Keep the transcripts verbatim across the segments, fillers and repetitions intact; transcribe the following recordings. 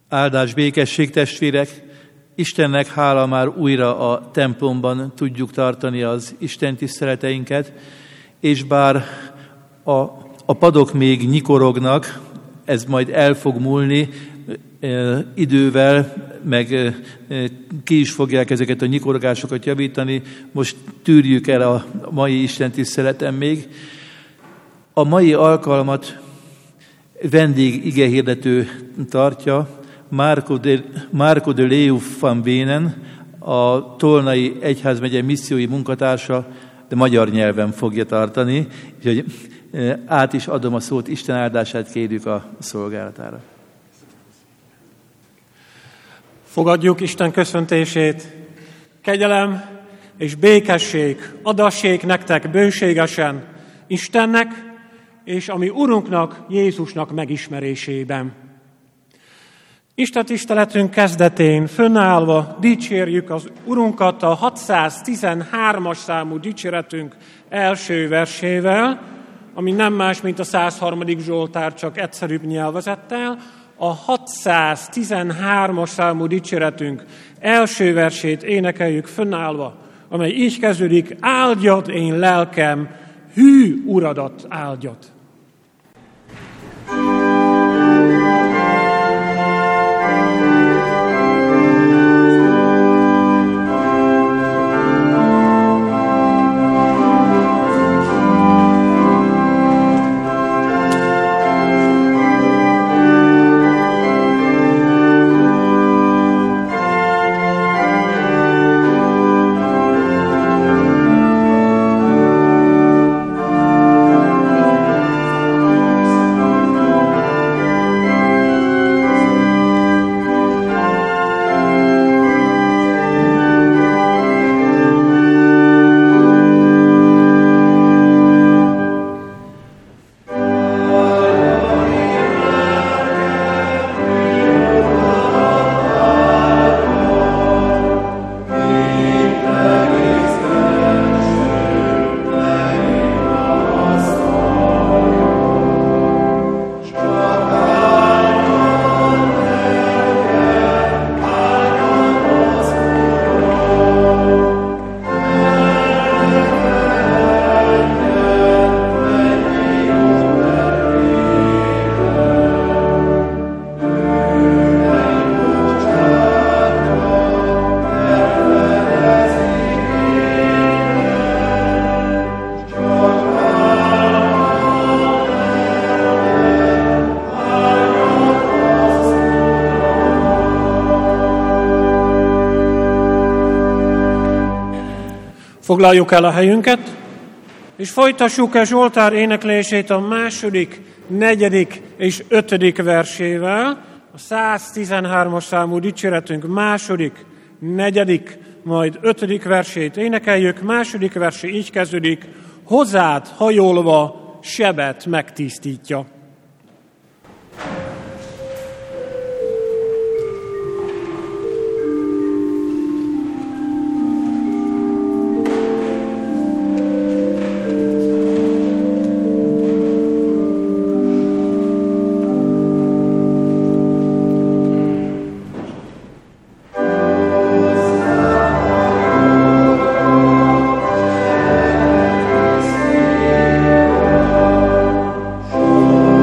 Áldás, békesség, testvérek! Istennek hála, már újra a templomban tudjuk tartani az Isten tiszteleteinket, és bár a, a padok még nyikorognak, ez majd el fog múlni e, idővel, meg e, ki is fogják ezeket a nyikorogásokat javítani, most tűrjük el a mai Isten tiszteleten még. A mai alkalmat vendég igehirdető tartja, Marco de, Marco de Leu van Benen, a Tolnai Egyházmegye missziói munkatársa, de magyar nyelven fogja tartani, úgyhogy át is adom a szót, Isten áldását kérjük a szolgálatára. Fogadjuk Isten köszöntését. Kegyelem és békesség adassék nektek bőségesen Istennek és a mi Urunknak, Jézusnak megismerésében. Isten tiszteletünk kezdetén fönnállva dicsérjük az Urunkat a hatszáztizenhármas számú dicséretünk első versével, ami nem más, mint a százharmadik Zsoltár, csak egyszerűbb nyelvezettel. A hatszáztizenhármas számú dicséretünk első versét énekeljük fönnállva, amely így kezdődik: áldjad én lelkem, hű Uradat áldjad. Foglaljuk el a helyünket, és folytassuk a Zsoltár éneklését a második, negyedik és ötödik versével. A száztizenhármas számú dicséretünk második, negyedik, majd ötödik versét énekeljük. Második verse így kezdődik: hozzád hajolva sebet megtisztítja. Oh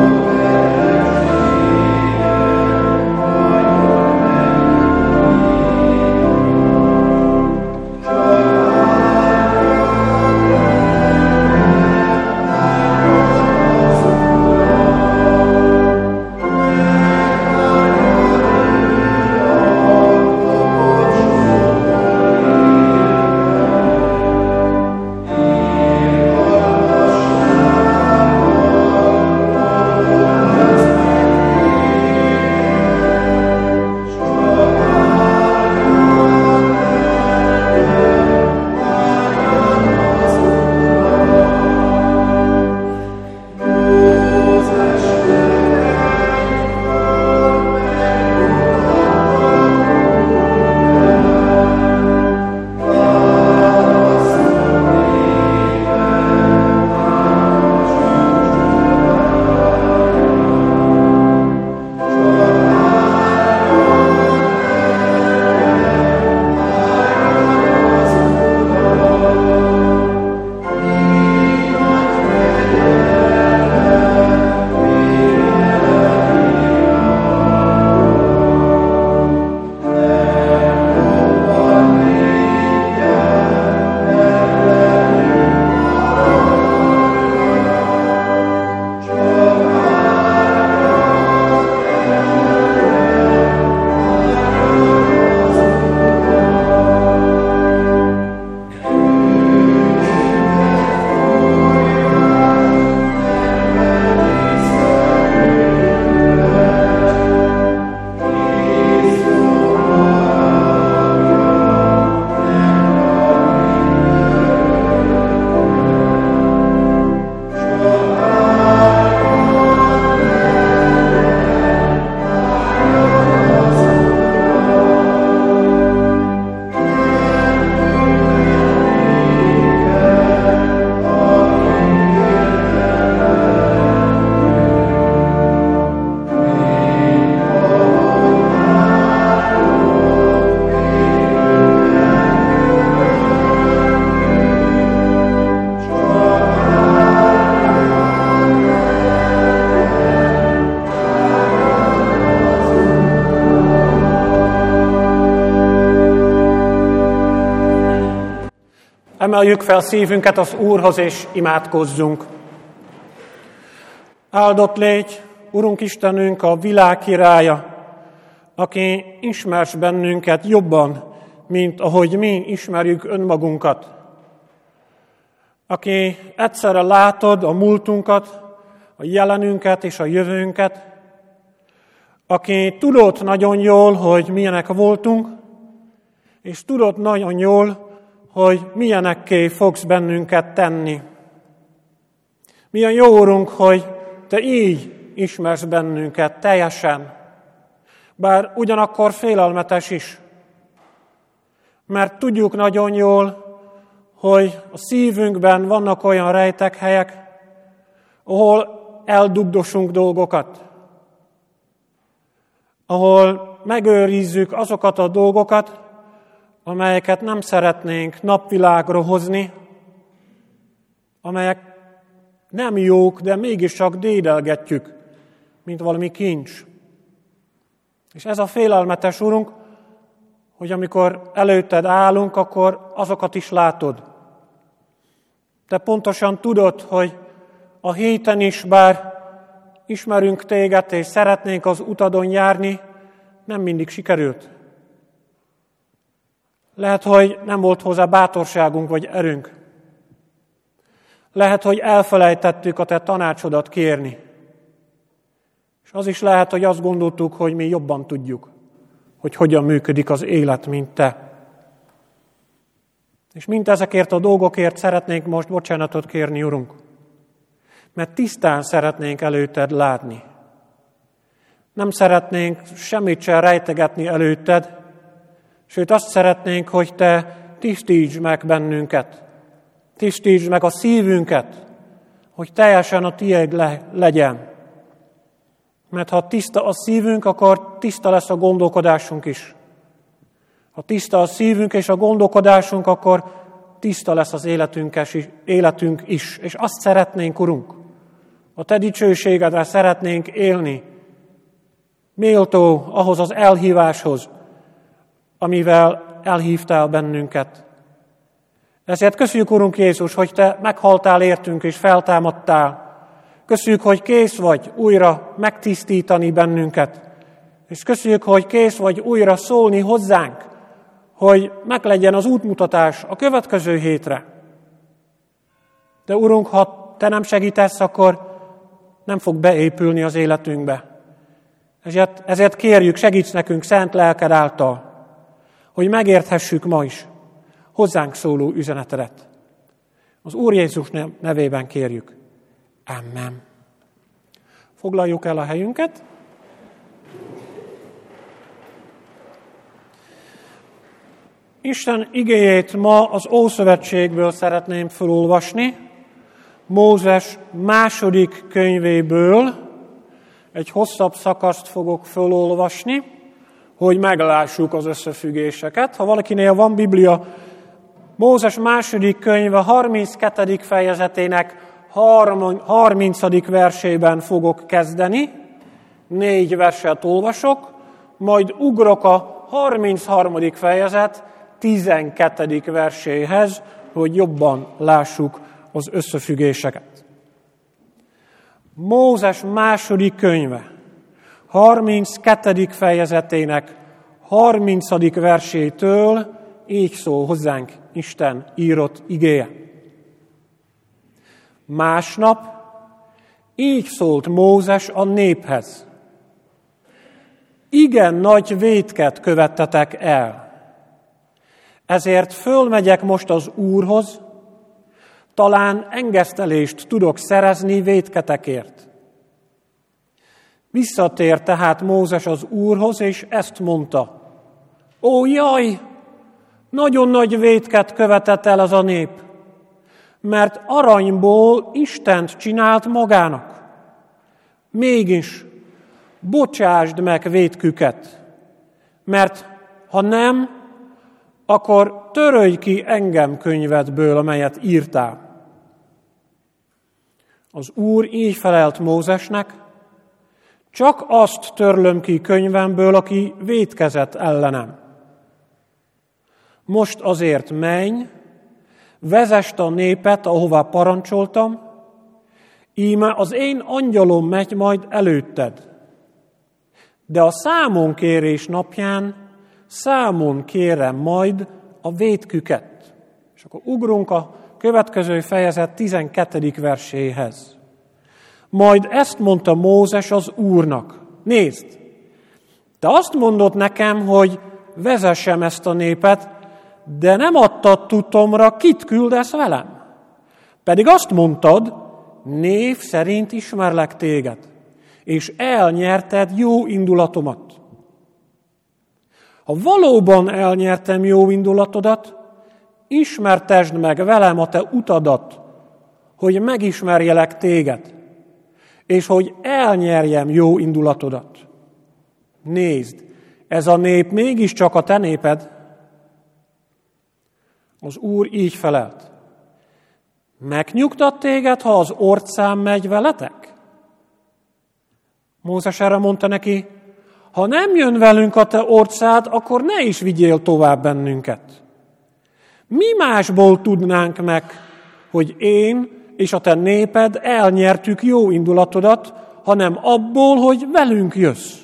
Emeljük fel szívünket az Úrhoz, és imádkozzunk. Áldott légy, Urunk Istenünk, a világ királya, aki ismersz bennünket jobban, mint ahogy mi ismerjük önmagunkat. Aki egyszerre látod a múltunkat, a jelenünket és a jövőnket, aki tudod nagyon jól, hogy milyenek voltunk, és tudod nagyon jól, hogy milyenekké fogsz bennünket tenni. Milyen jó, Urunk, hogy Te így ismersz bennünket teljesen, bár ugyanakkor félelmetes is. Mert tudjuk nagyon jól, hogy a szívünkben vannak olyan rejtek helyek, ahol eldugdosunk dolgokat, ahol megőrizzük azokat a dolgokat, amelyeket nem szeretnénk napvilágra hozni, amelyek nem jók, de mégiscsak dédelgetjük, mint valami kincs. És ez a félelmetes, Urunk, hogy amikor előtted állunk, akkor azokat is látod. Te pontosan tudod, hogy a héten is, bár ismerünk téged, és szeretnénk az utadon járni, nem mindig sikerült. Lehet, hogy nem volt hozzá bátorságunk vagy erőnk. Lehet, hogy elfelejtettük a te tanácsodat kérni. És az is lehet, hogy azt gondoltuk, hogy mi jobban tudjuk, hogy hogyan működik az élet, mint te. És mint ezekért a dolgokért szeretnénk most bocsánatot kérni, Urunk. Mert tisztán szeretnénk előtted látni. Nem szeretnénk semmit sem rejtegetni előtted, sőt azt szeretnénk, hogy te tisztítsd meg bennünket. Tisztítsd meg a szívünket, hogy teljesen a tiéd le- legyen. Mert ha tiszta a szívünk, akkor tiszta lesz a gondolkodásunk is. Ha tiszta a szívünk és a gondolkodásunk, akkor tiszta lesz az életünk is. És azt szeretnénk, Urunk, a te dicsőségedre szeretnénk élni, méltó ahhoz az elhíváshoz, amivel elhívtál bennünket. Ezért köszönjük, Urunk Jézus, hogy te meghaltál értünk és feltámadtál. Köszönjük, hogy kész vagy újra megtisztítani bennünket. És köszönjük, hogy kész vagy újra szólni hozzánk, hogy meglegyen az útmutatás a következő hétre. De Urunk, ha te nem segítesz, akkor nem fog beépülni az életünkbe. Ezért, ezért kérjük, segíts nekünk szent lelked által, hogy megérthessük ma is hozzánk szóló üzenetedet. Az Úr Jézus nevében kérjük. Amen. Foglaljuk el a helyünket. Isten igéjét ma az Ószövetségből szeretném felolvasni, Mózes második könyvéből egy hosszabb szakaszt fogok felolvasni, hogy meglássuk az összefüggéseket. Ha valakinél van Biblia, Mózes második könyve harminckettedik fejezetének harmincadik versében fogok kezdeni, négy verset olvasok, majd ugrok a harmincharmadik fejezet tizenkettedik verséhez, hogy jobban lássuk az összefüggéseket. Mózes második könyve harminckettedik fejezetének harmincadik versétől így szól hozzánk Isten írott igéje. Másnap így szólt Mózes a néphez. Igen nagy vétket követtetek el. Ezért fölmegyek most az Úrhoz, talán engesztelést tudok szerezni vétketekért. Visszatért tehát Mózes az Úrhoz, és ezt mondta. Ó, jaj! Nagyon nagy vétket követett el az a nép, mert aranyból Istent csinált magának. Mégis bocsásd meg vétküket, mert ha nem, akkor törölj ki engem könyvedből, amelyet írtál. Az Úr így felelt Mózesnek, csak azt törlöm ki könyvemből, aki vétkezett ellenem. Most azért menj, vezest a népet, ahová parancsoltam, íme az én angyalom megy majd előtted. De a számonkérés napján számon kérem majd a vétküket. És akkor ugrunk a következő fejezet tizenkettedik verséhez. Majd ezt mondta Mózes az Úrnak. Nézd, te azt mondod nekem, hogy vezessem ezt a népet, de nem adtad tudtomra, kit küldesz velem. Pedig azt mondtad, név szerint ismerlek téged, és elnyerted jó indulatomat. Ha valóban elnyertem jó indulatodat, ismertesd meg velem a te utadat, hogy megismerjelek téged, és hogy elnyerjem jó indulatodat. Nézd, ez a nép mégiscsak a te néped. Az Úr így felelt. Megnyugtat téged, ha az orcám megy veletek? Mózes erre mondta neki, ha nem jön velünk a te orcád, akkor ne is vigyél tovább bennünket. Mi másból tudnánk meg, hogy én és a te néped elnyertük jó indulatodat, hanem abból, hogy velünk jössz.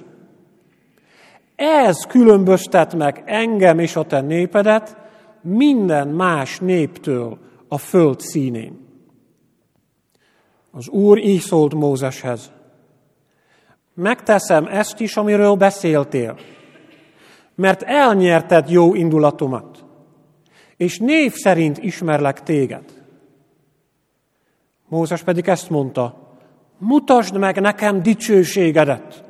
Ez különböztet meg engem és a te népedet minden más néptől a föld színén. Az Úr így szólt Mózeshez. Megteszem ezt is, amiről beszéltél, mert elnyerted jó indulatomat, és név szerint ismerlek téged. Mózes pedig ezt mondta, mutasd meg nekem dicsőségedet.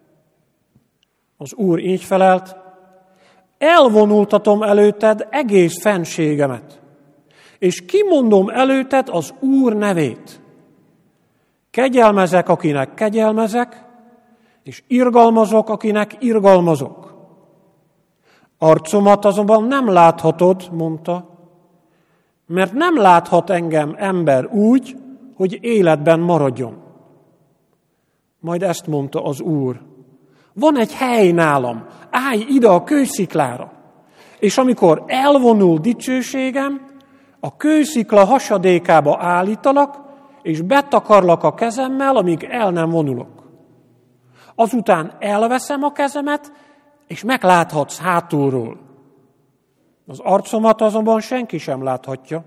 Az Úr így felelt, elvonultatom előtted egész fennségemet, és kimondom előtted az Úr nevét. Kegyelmezek, akinek kegyelmezek, és irgalmazok, akinek irgalmazok. Arcomat azonban nem láthatod, mondta, mert nem láthat engem ember úgy, hogy életben maradjon. Majd ezt mondta az Úr. Van egy hely nálam, állj ide a kősziklára, és amikor elvonul dicsőségem, a kőszikla hasadékába állítalak, és betakarlak a kezemmel, amíg el nem vonulok. Azután elveszem a kezemet, és megláthatsz hátulról. Az arcomat azonban senki sem láthatja.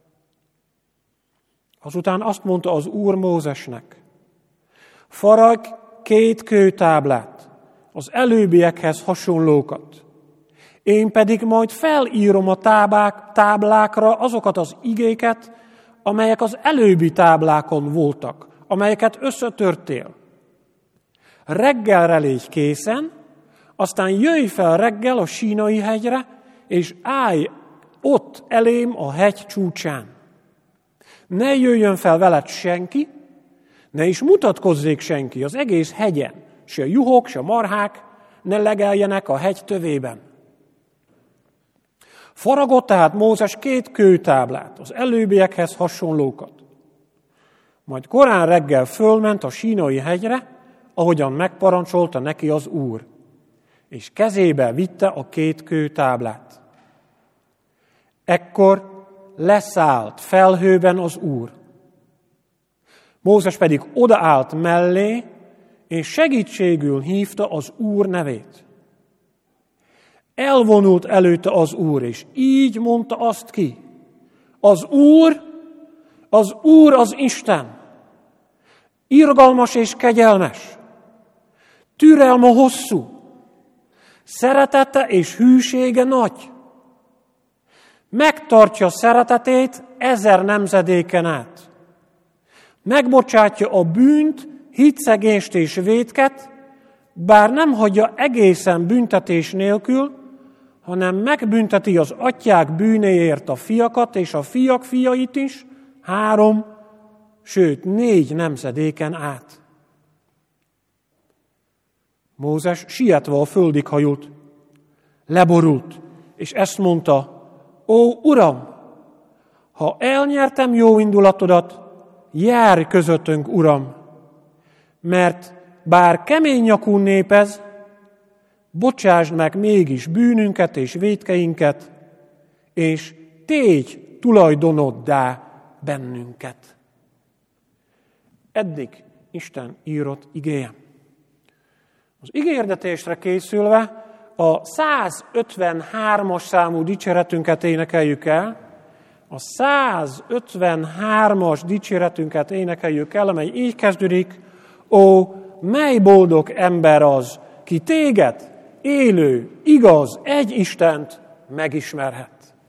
Azután azt mondta az Úr Mózesnek, faragj két kőtáblát, az előbbiekhez hasonlókat. Én pedig majd felírom a tábák, táblákra azokat az igéket, amelyek az előbbi táblákon voltak, amelyeket összetörtél. Reggelre légy készen, aztán jöjj fel reggel a Sínai hegyre, és állj ott elém a hegy csúcsán. Ne jöjjön fel veled senki, ne is mutatkozzék senki az egész hegyen, se juhok, se marhák ne legeljenek a hegy tövében. Faragott tehát Mózes két kőtáblát, az előbbiekhez hasonlókat. Majd korán reggel fölment a Sínai hegyre, ahogyan megparancsolta neki az Úr, és kezébe vitte a két kőtáblát. Ekkor leszállt felhőben az Úr. Mózes pedig odaállt mellé, és segítségül hívta az Úr nevét. Elvonult előtte az Úr, és így mondta azt ki. Az Úr, az Úr az Isten, irgalmas és kegyelmes, türelme hosszú, szeretete és hűsége nagy. Megtartja szeretetét ezer nemzedéken át. Megbocsátja a bűnt, hitszegést és vétket, bár nem hagyja egészen büntetés nélkül, hanem megbünteti az atyák bűnéért a fiakat és a fiak fiait is, három, sőt négy nemzedéken át. Mózes sietve a földig hajult, leborult, és ezt mondta, ó, Uram, ha elnyertem jó indulatodat, járj közöttünk, Uram, mert bár kemény nyakú nép ez, bocsásd meg mégis bűnünket és vétkeinket, és tégy tulajdonoddá bennünket. Eddig Isten írott igéje. Az igéhirdetésre készülve a százötvenhármas számú dicséretünket énekeljük el, a százötvenhármas dicséretünket énekeljük el, amely így kezdődik: Ó, mely boldog ember az, ki téged, élő, igaz, egy Istent megismerhet.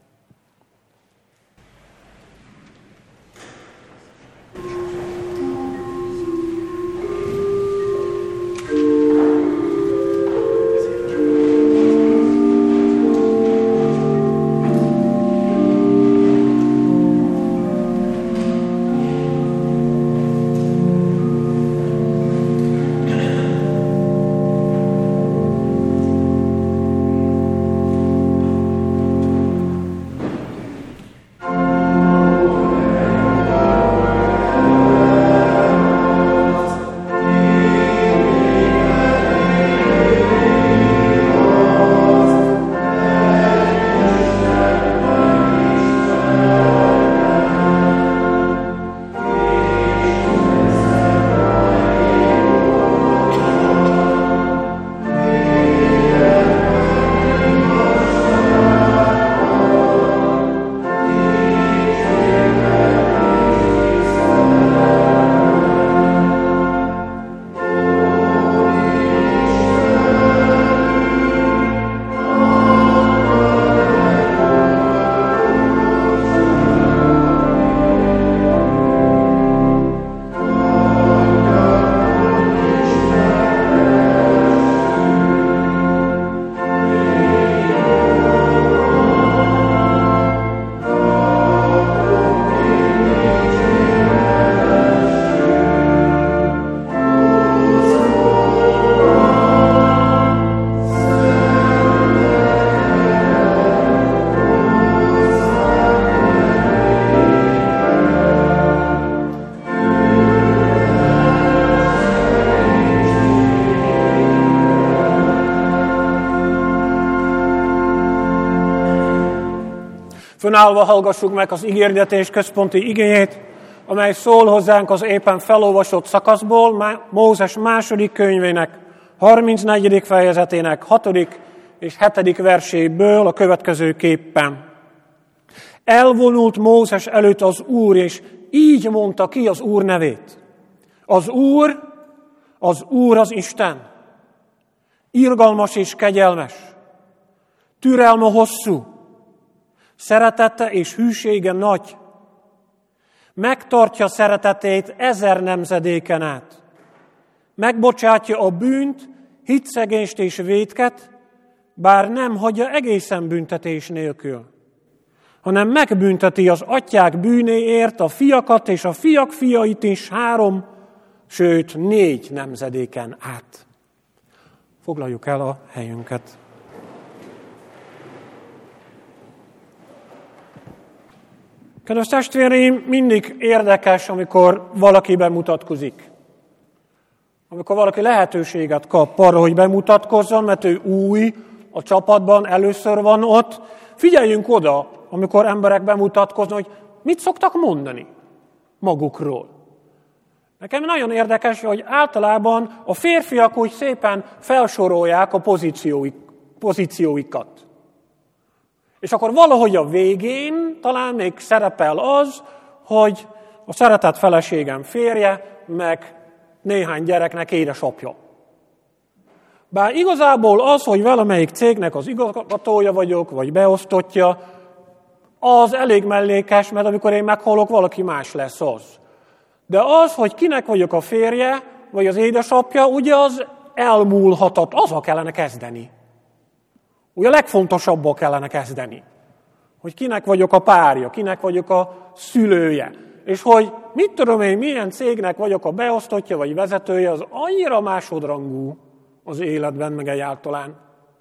Fönállva hallgassuk meg az ígérdetés központi igéjét, amely szól hozzánk az éppen felolvasott szakaszból, Mózes második könyvének, harmincnegyedik fejezetének hatodik és hetedik verséből a következő képpen. Elvonult Mózes előtt az Úr, és így mondta ki az Úr nevét. Az Úr, az Úr az Isten, irgalmas és kegyelmes, türelme hosszú, szeretete és hűsége nagy, megtartja szeretetét ezer nemzedéken át, megbocsátja a bűnt, hitszegést és vétket, bár nem hagyja egészen büntetés nélkül, hanem megbünteti az atyák bűnéért a fiakat és a fiak fiait is három, sőt négy nemzedéken át. Foglaljuk el a helyünket. Kedves testvéreim, mindig érdekes, amikor valaki bemutatkozik. Amikor valaki lehetőséget kap arra, hogy bemutatkozzon, mert ő új a csapatban, először van ott. Figyeljünk oda, amikor emberek bemutatkoznak, hogy mit szoktak mondani magukról. Nekem nagyon érdekes, hogy általában a férfiak úgy szépen felsorolják a pozícióik, pozícióikat. És akkor valahogy a végén talán még szerepel az, hogy a szeretett feleségem férje, meg néhány gyereknek édesapja. Bár igazából az, hogy valamelyik cégnek az igazgatója vagyok, vagy beosztottja, az elég mellékes, mert amikor én meghalok, valaki más lesz az. De az, hogy kinek vagyok a férje, vagy az édesapja, ugye az elmúlhatat, azzal kellene kezdeni. Ugye a legfontosabbal kellene kezdeni. Hogy kinek vagyok a párja, kinek vagyok a szülője. És hogy mit tudom én, milyen cégnek vagyok a beosztottja, vagy vezetője, az annyira másodrangú az életben, meg egyáltalán.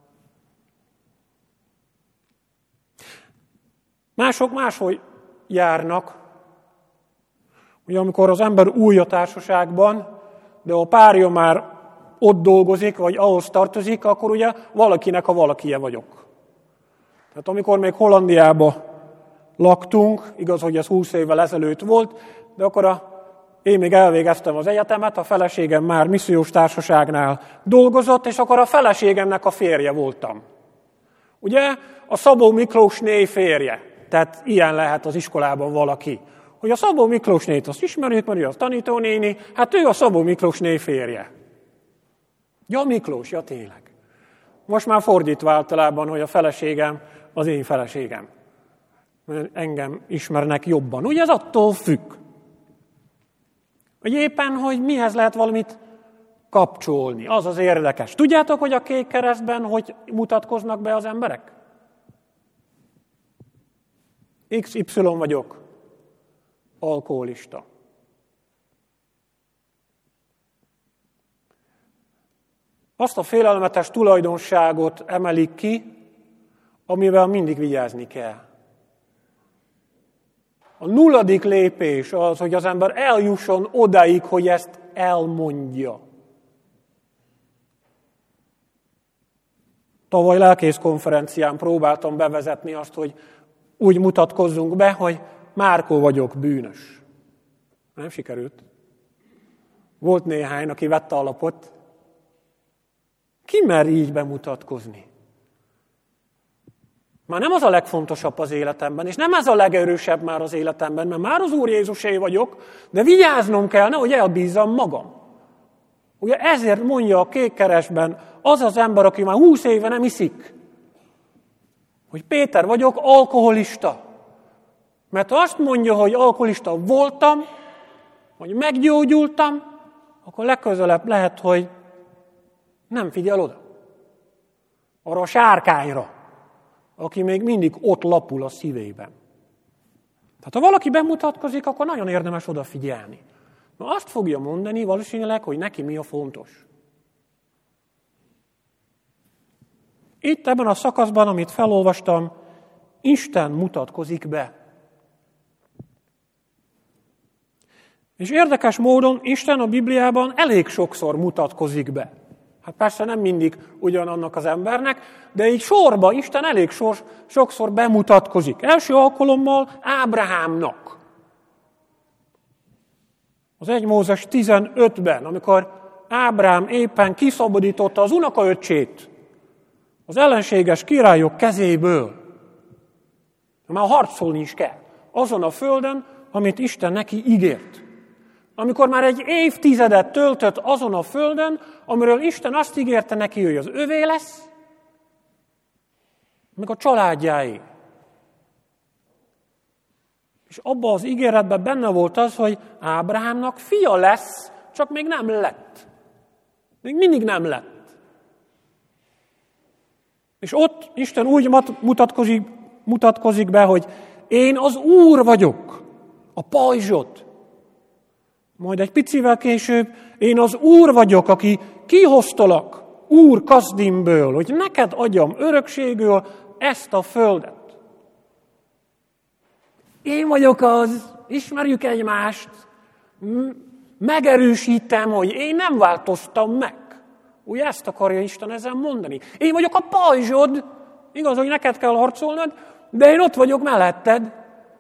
Mások máshogy járnak. Ugye amikor az ember új a társaságban, de a párja már ott dolgozik, vagy ahhoz tartozik, akkor ugye valakinek a valakije vagyok. Tehát amikor még Hollandiába laktunk, igaz, hogy ez húsz évvel ezelőtt volt, de akkor a, én még elvégeztem az egyetemet, a feleségem már missziós társaságnál dolgozott, és akkor a feleségemnek a férje voltam. Ugye a Szabó Miklósné férje, tehát ilyen lehet az iskolában valaki, hogy a Szabó Miklósnét azt ismerjük, mert ő az tanítónéni, hát ő a Szabó Miklósné férje. Ja, Miklós, ja tényleg. Most már fordítva általában, hogy a feleségem az én feleségem. Engem ismernek jobban. Ugye ez attól függ. Hogy éppen, hogy mihez lehet valamit kapcsolni. Az az érdekes. Tudjátok, hogy a Kék Keresztben hogy mutatkoznak be az emberek? iksz ipszilon vagyok. Alkoholista. Azt a félelmetes tulajdonságot emelik ki, amivel mindig vigyázni kell. A nulladik lépés az, hogy az ember eljusson odáig, hogy ezt elmondja. Tavaly lelkész konferencián próbáltam bevezetni azt, hogy úgy mutatkozzunk be, hogy Márkó vagyok, bűnös. Nem sikerült. Volt néhány, aki vette a lapot. Ki mer így bemutatkozni? Már nem az a legfontosabb az életemben, és nem ez a legerősebb már az életemben, mert már az Úr Jézusé vagyok, de vigyáznom kell, nehogy elbízzam magam. Ugye ezért mondja a Kék Keresztben az az ember, aki már húsz éve nem iszik, hogy Péter vagyok, alkoholista. Mert ha azt mondja, hogy alkoholista voltam, hogy meggyógyultam, akkor legközelebb lehet, hogy nem figyel oda. Arra a sárkányra, aki még mindig ott lapul a szívében. Tehát ha valaki bemutatkozik, akkor nagyon érdemes odafigyelni. Na azt fogja mondani valószínűleg, hogy neki mi a fontos. Itt ebben a szakaszban, amit felolvastam, Isten mutatkozik be. És érdekes módon Isten a Bibliában elég sokszor mutatkozik be. Hát persze nem mindig ugyanannak az embernek, de így sorba Isten elég sor, sokszor bemutatkozik. Első alkalommal Ábrahámnak. Az egy Mózes tizenötben, amikor Ábrahám éppen kiszabadította az unokaöccsét az ellenséges királyok kezéből. Már harcolni is kell. Azon a földön, amit Isten neki ígért. Amikor már egy évtizedet töltött azon a földön, amiről Isten azt ígérte neki, hogy az övé lesz, meg a családjáé. És abban az ígéretben benne volt az, hogy Ábrahámnak fia lesz, csak még nem lett. Még mindig nem lett. És ott Isten úgy mutatkozik, mutatkozik be, hogy én az Úr vagyok, a pajzsod. Majd egy picivel később, én az Úr vagyok, aki kihoztalak Úr Kaszdimből, hogy neked adjam örökségül ezt a földet. Én vagyok az, ismerjük egymást, megerősítem, hogy én nem változtam meg. Ugye ezt akarja Isten ezen mondani. Én vagyok a pajzsod, igaz, hogy neked kell harcolnod, de én ott vagyok melletted.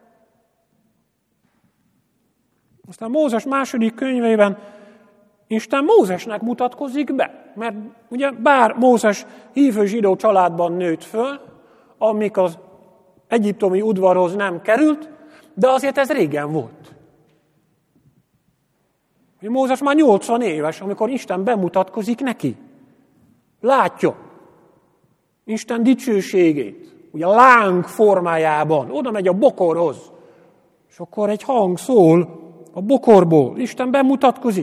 Aztán Mózes második könyvében Isten Mózesnek mutatkozik be. Mert ugye bár Mózes hívő zsidó családban nőtt föl, amik az egyiptomi udvarhoz nem került, de azért ez régen volt. Mózes már nyolcvan éves, amikor Isten bemutatkozik neki. Látja Isten dicsőségét, ugye a láng formájában, oda megy a bokorhoz, és akkor egy hang szól a bokorból, Isten bemutatkozik.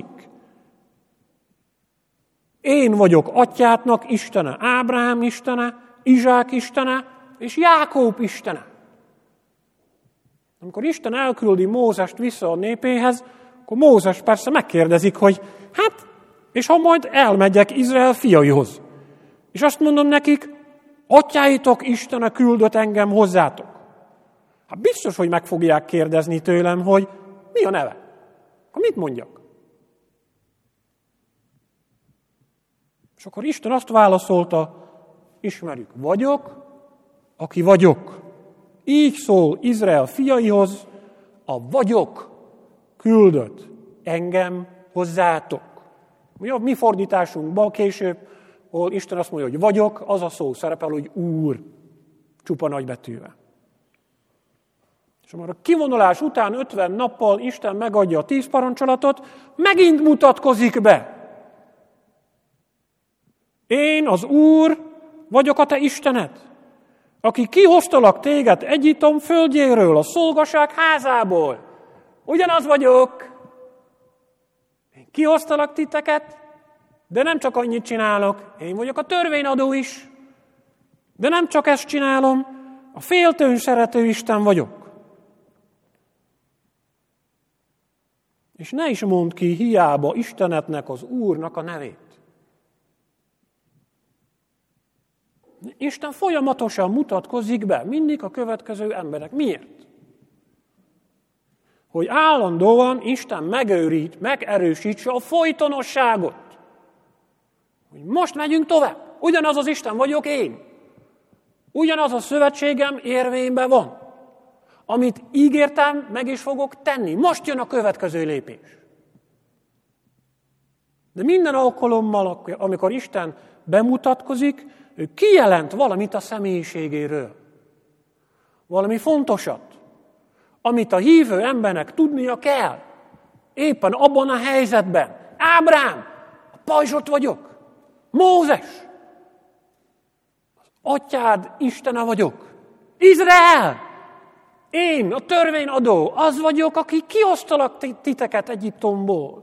Én vagyok atyátnak Istene, Ábrahám Istene, Izsák Istene, és Jákób Istene. Amikor Isten elküldi Mózest vissza a népéhez, akkor Mózes persze megkérdezik, hogy hát, és ha majd elmegyek Izrael fiaihoz, és azt mondom nekik, atyáitok Istene küldött engem hozzátok. Hát biztos, hogy meg fogják kérdezni tőlem, hogy mi a neve. Akkor mit mondjak? És akkor Isten azt válaszolta, ismerjük, vagyok, aki vagyok. Így szól Izrael fiaihoz, a vagyok küldött engem hozzátok. A mi fordításunkban később, ahol Isten azt mondja, hogy vagyok, az a szó szerepel, hogy Úr, csupa nagybetűvel. És amikor a kivonulás után ötven nappal Isten megadja a tíz parancsolatot, megint mutatkozik be. Én, az Úr, vagyok a te Istened, aki kihoztalak téged Egyiptom földjéről, a szolgaság házából. Ugyanaz vagyok. Én kihoztalak titeket, de nem csak annyit csinálok. Én vagyok a törvényadó is, de nem csak ezt csinálom. A féltőn szerető Isten vagyok. És ne is mondd ki hiába Istenednek, az Úrnak a nevét. Isten folyamatosan mutatkozik be mindig a következő emberek. Miért? Hogy állandóan Isten megőrít, megerősítse a folytonosságot. Hogy most megyünk tovább. Ugyanaz az Isten vagyok én. Ugyanaz a szövetségem érvényben van. Amit ígértem, meg is fogok tenni. Most jön a következő lépés. De minden alkalommal, amikor Isten bemutatkozik, ő kijelent valamit a személyiségéről. Valami fontosat, amit a hívő embernek tudnia kell. Éppen abban a helyzetben. Ábrám, a pajzsot vagyok. Mózes, az atyád Istene vagyok. Izrael, én, a törvényadó, az vagyok, aki kiosztalak titeket Egyiptomból.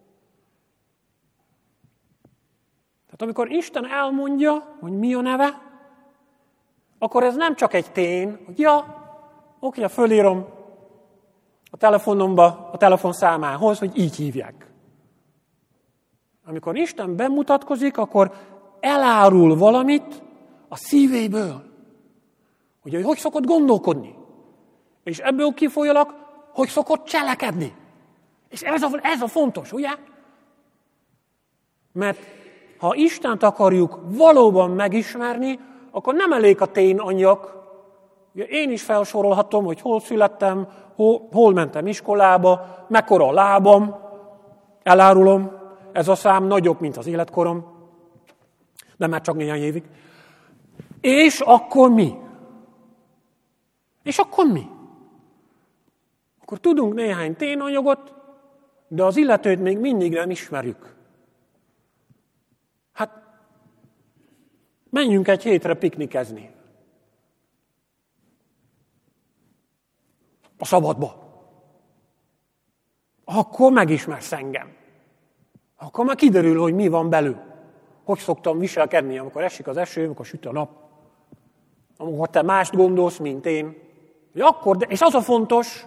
Tehát amikor Isten elmondja, hogy mi a neve, akkor ez nem csak egy tény, hogy ja, oké, fölírom a telefonomba, a telefonszámához, hogy így hívják. Amikor Isten bemutatkozik, akkor elárul valamit a szívéből. Hogy hogy szokott gondolkodni. És ebből kifolyólag, hogy szokott cselekedni. És ez a, ez a fontos, ugye? Mert ha Istent akarjuk valóban megismerni, akkor nem elég a tényanyag. Én is felsorolhatom, hogy hol születtem, hol, hol mentem iskolába, mekkora a lábam, elárulom, ez a szám nagyobb, mint az életkorom, de már csak néhány évig. És akkor mi? És akkor mi? Akkor tudunk néhány tényanyagot, de az illetőt még mindig nem ismerjük. Hát, menjünk egy hétre piknikezni. A szabadba. Akkor megismersz engem. Akkor már kiderül, hogy mi van belül. Hogy szoktam viselkedni, amikor esik az eső, amikor süt a nap. Amikor te mást gondolsz, mint én. Akkor, de, és az a fontos,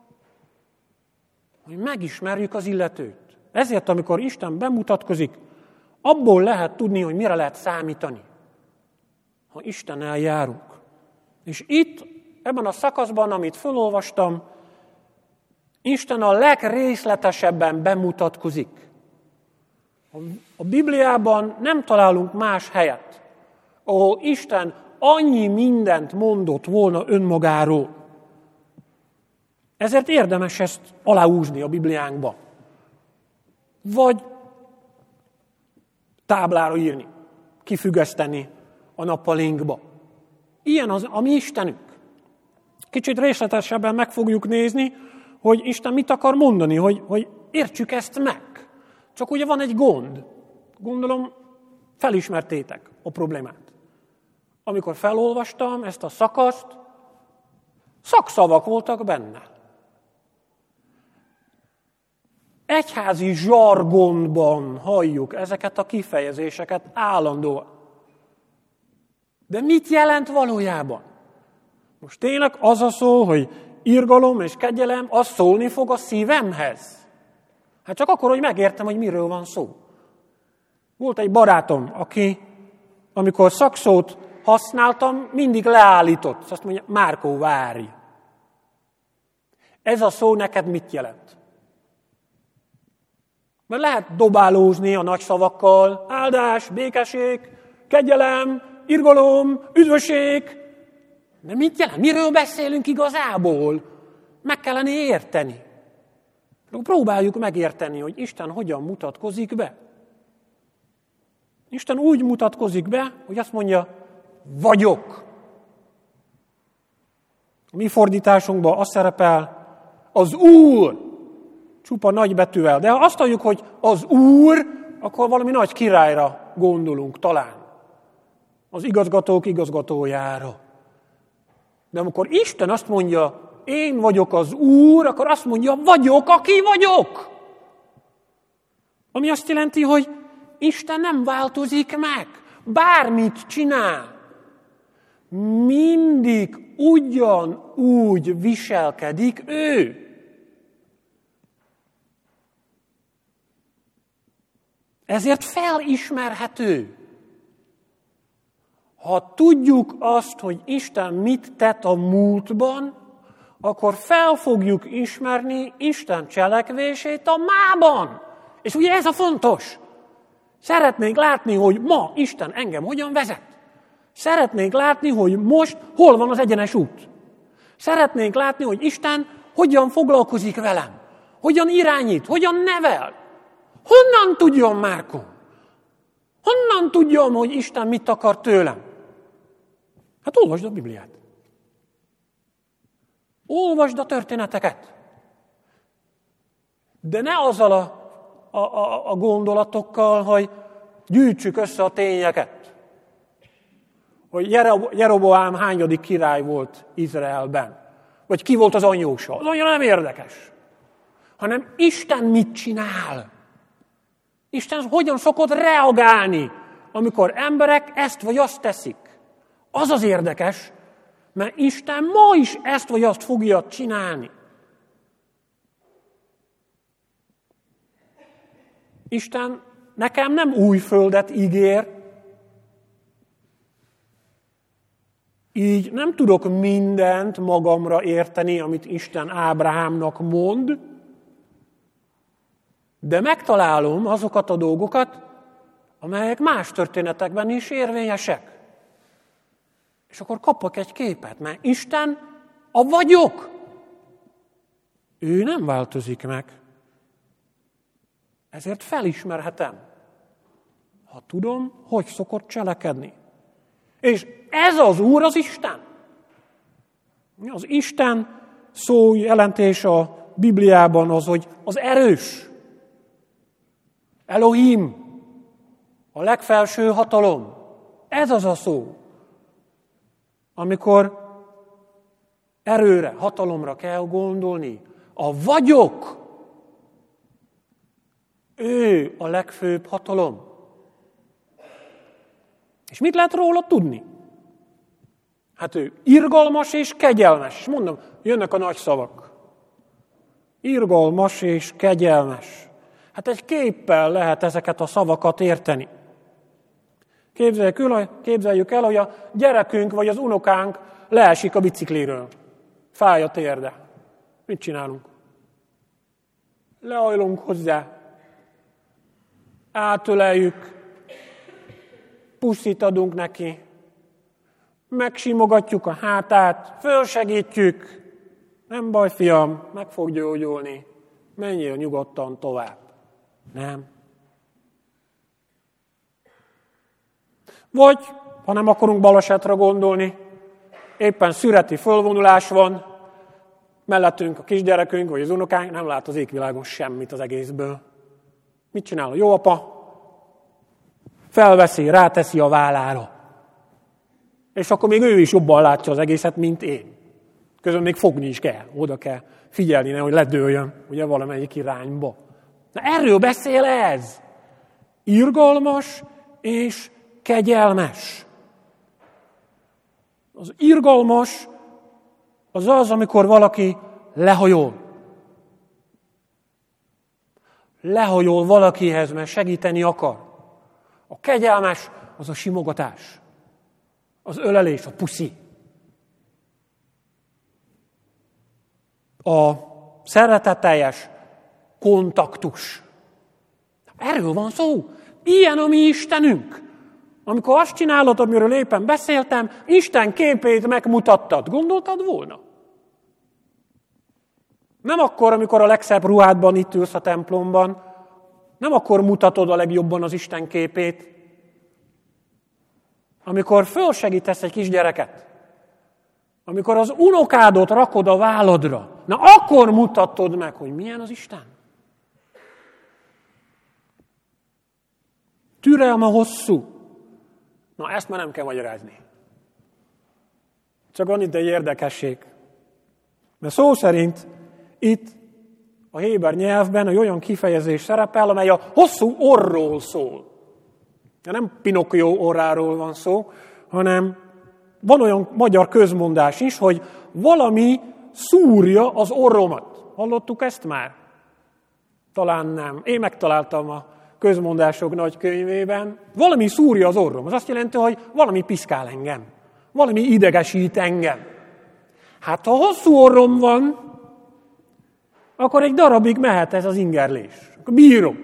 hogy megismerjük az illetőt. Ezért, amikor Isten bemutatkozik, abból lehet tudni, hogy mire lehet számítani, ha Istennel járunk. És itt, ebben a szakaszban, amit felolvastam, Isten a legrészletesebben bemutatkozik. A Bibliában nem találunk más helyet, ahol Isten annyi mindent mondott volna önmagáról. Ezért érdemes ezt aláhúzni a Bibliánkba. Vagy táblára írni, kifüggeszteni a nappalinkba. Ilyen az a mi Istenünk. Kicsit részletesebben meg fogjuk nézni, hogy Isten mit akar mondani, hogy, hogy értsük ezt meg. Csak ugye van egy gond. Gondolom, felismertétek a problémát. Amikor felolvastam ezt a szakaszt, szakszavak voltak benne. Egyházi zsargonban halljuk ezeket a kifejezéseket állandóan. De mit jelent valójában? Most tényleg az a szó, hogy irgalom és kegyelem, az szólni fog a szívemhez. Hát csak akkor, hogy megértem, hogy miről van szó. Volt egy barátom, aki, amikor szakszót használtam, mindig leállított. Azt mondja, Márkó, várj! Ez a szó neked mit jelent? Mert lehet dobálózni a nagy szavakkal, áldás, békesség, kegyelem, irgalom, üdvösség. De mit jelent? Miről beszélünk igazából? Meg kellene érteni. Próbáljuk megérteni, hogy Isten hogyan mutatkozik be. Isten úgy mutatkozik be, hogy azt mondja, vagyok. A mi fordításunkban az szerepel, az Úr, csupa nagybetűvel. De ha azt mondjuk, hogy az Úr, akkor valami nagy királyra gondolunk talán. Az igazgatók igazgatójára. De amikor Isten azt mondja, én vagyok az Úr, akkor azt mondja, vagyok, aki vagyok. Ami azt jelenti, hogy Isten nem változik meg. Bármit csinál. Mindig ugyanúgy viselkedik ő. Ezért felismerhető. Ha tudjuk azt, hogy Isten mit tett a múltban, akkor fel fogjuk ismerni Isten cselekvését a mában. És ugye ez a fontos. Szeretnénk látni, hogy ma Isten engem hogyan vezet. Szeretnénk látni, hogy most hol van az egyenes út. Szeretnénk látni, hogy Isten hogyan foglalkozik velem. Hogyan irányít, hogyan nevel. Honnan tudjon, Márkó? Honnan tudjam, hogy Isten mit akar tőlem? Hát olvasd a Bibliát. Olvasd a történeteket. De ne azzal a, a, a, a gondolatokkal, hogy gyűjtsük össze a tényeket. Hogy Jeroboám hányadik király volt Izraelben. Vagy ki volt az anyósa. Az annyira nem érdekes. Hanem Isten mit csinál. Isten hogyan szokott reagálni, amikor emberek ezt vagy azt teszik. Az az érdekes, mert Isten ma is ezt vagy azt fogja csinálni. Isten nekem nem új földet ígér, így nem tudok mindent magamra érteni, amit Isten Ábrahámnak mond, de megtalálom azokat a dolgokat, amelyek más történetekben is érvényesek. És akkor kapok egy képet, mert Isten a vagyok. Ő nem változik meg. Ezért felismerhetem, ha tudom, hogy szokott cselekedni. És ez az Úr az Isten. Az Isten szó jelentés a Bibliában az, hogy az erős. Elohim, a legfelső hatalom. Ez az a szó. Amikor erőre, hatalomra kell gondolni. A vagyok, ő a legfőbb hatalom. És mit lehet róla tudni? Hát ő irgalmas és kegyelmes. És mondom, jönnek a nagy szavak. Irgalmas és kegyelmes. Hát egy képpel lehet ezeket a szavakat érteni. Képzeljük el, képzeljük el, hogy a gyerekünk vagy az unokánk leesik a bicikliről. Fáj a térde. Mit csinálunk? Leajlunk hozzá. Átöleljük. Puszit adunk neki. Megsimogatjuk a hátát. Fölsegítjük. Nem baj, fiam, meg fog gyógyulni. Menjél nyugodtan tovább. Nem. Vagy, ha nem akarunk balesetre gondolni, éppen szüreti fölvonulás van, mellettünk a kisgyerekünk, vagy az unokánk, nem lát az égvilágon semmit az egészből. Mit csinál a jó apa? Felveszi, ráteszi a vállára. És akkor még ő is jobban látja az egészet, mint én. Közben még fogni is kell, oda kell figyelni, nehogy ledőljön, ugye valamelyik irányba. Na erről beszél ez. Irgalmas és kegyelmes. Az irgalmas az az, amikor valaki lehajol. Lehajol valakihez, mert segíteni akar. A kegyelmes az a simogatás. Az ölelés, a puszi. A szeretetteljes kontaktus. Erről van szó. Ilyen a mi Istenünk. Amikor azt csinálod, amiről éppen beszéltem, Isten képét megmutattad. Gondoltad volna? Nem akkor, amikor a legszebb ruhádban itt ülsz a templomban, nem akkor mutatod a legjobban az Isten képét, amikor fölsegítesz egy kisgyereket, amikor az unokádot rakod a válladra, na akkor mutatod meg, hogy milyen az Isten. Türelme hosszú. Na ezt már nem kell magyarázni. Csak van itt egy érdekesség. Mert szó szerint itt a héber nyelvben egy olyan kifejezés szerepel, amely a hosszú orról szól. De nem Pinocchio orráról van szó, hanem van olyan magyar közmondás is, hogy valami szúrja az orromat. Hallottuk ezt már? Talán nem. Én megtaláltam a közmondások nagy könyvében. Valami szúrja az orrom. Az azt jelenti, hogy valami piszkál engem. Valami idegesít engem. Hát ha hosszú orrom van, akkor egy darabig mehet ez az ingerlés. Akkor bírom.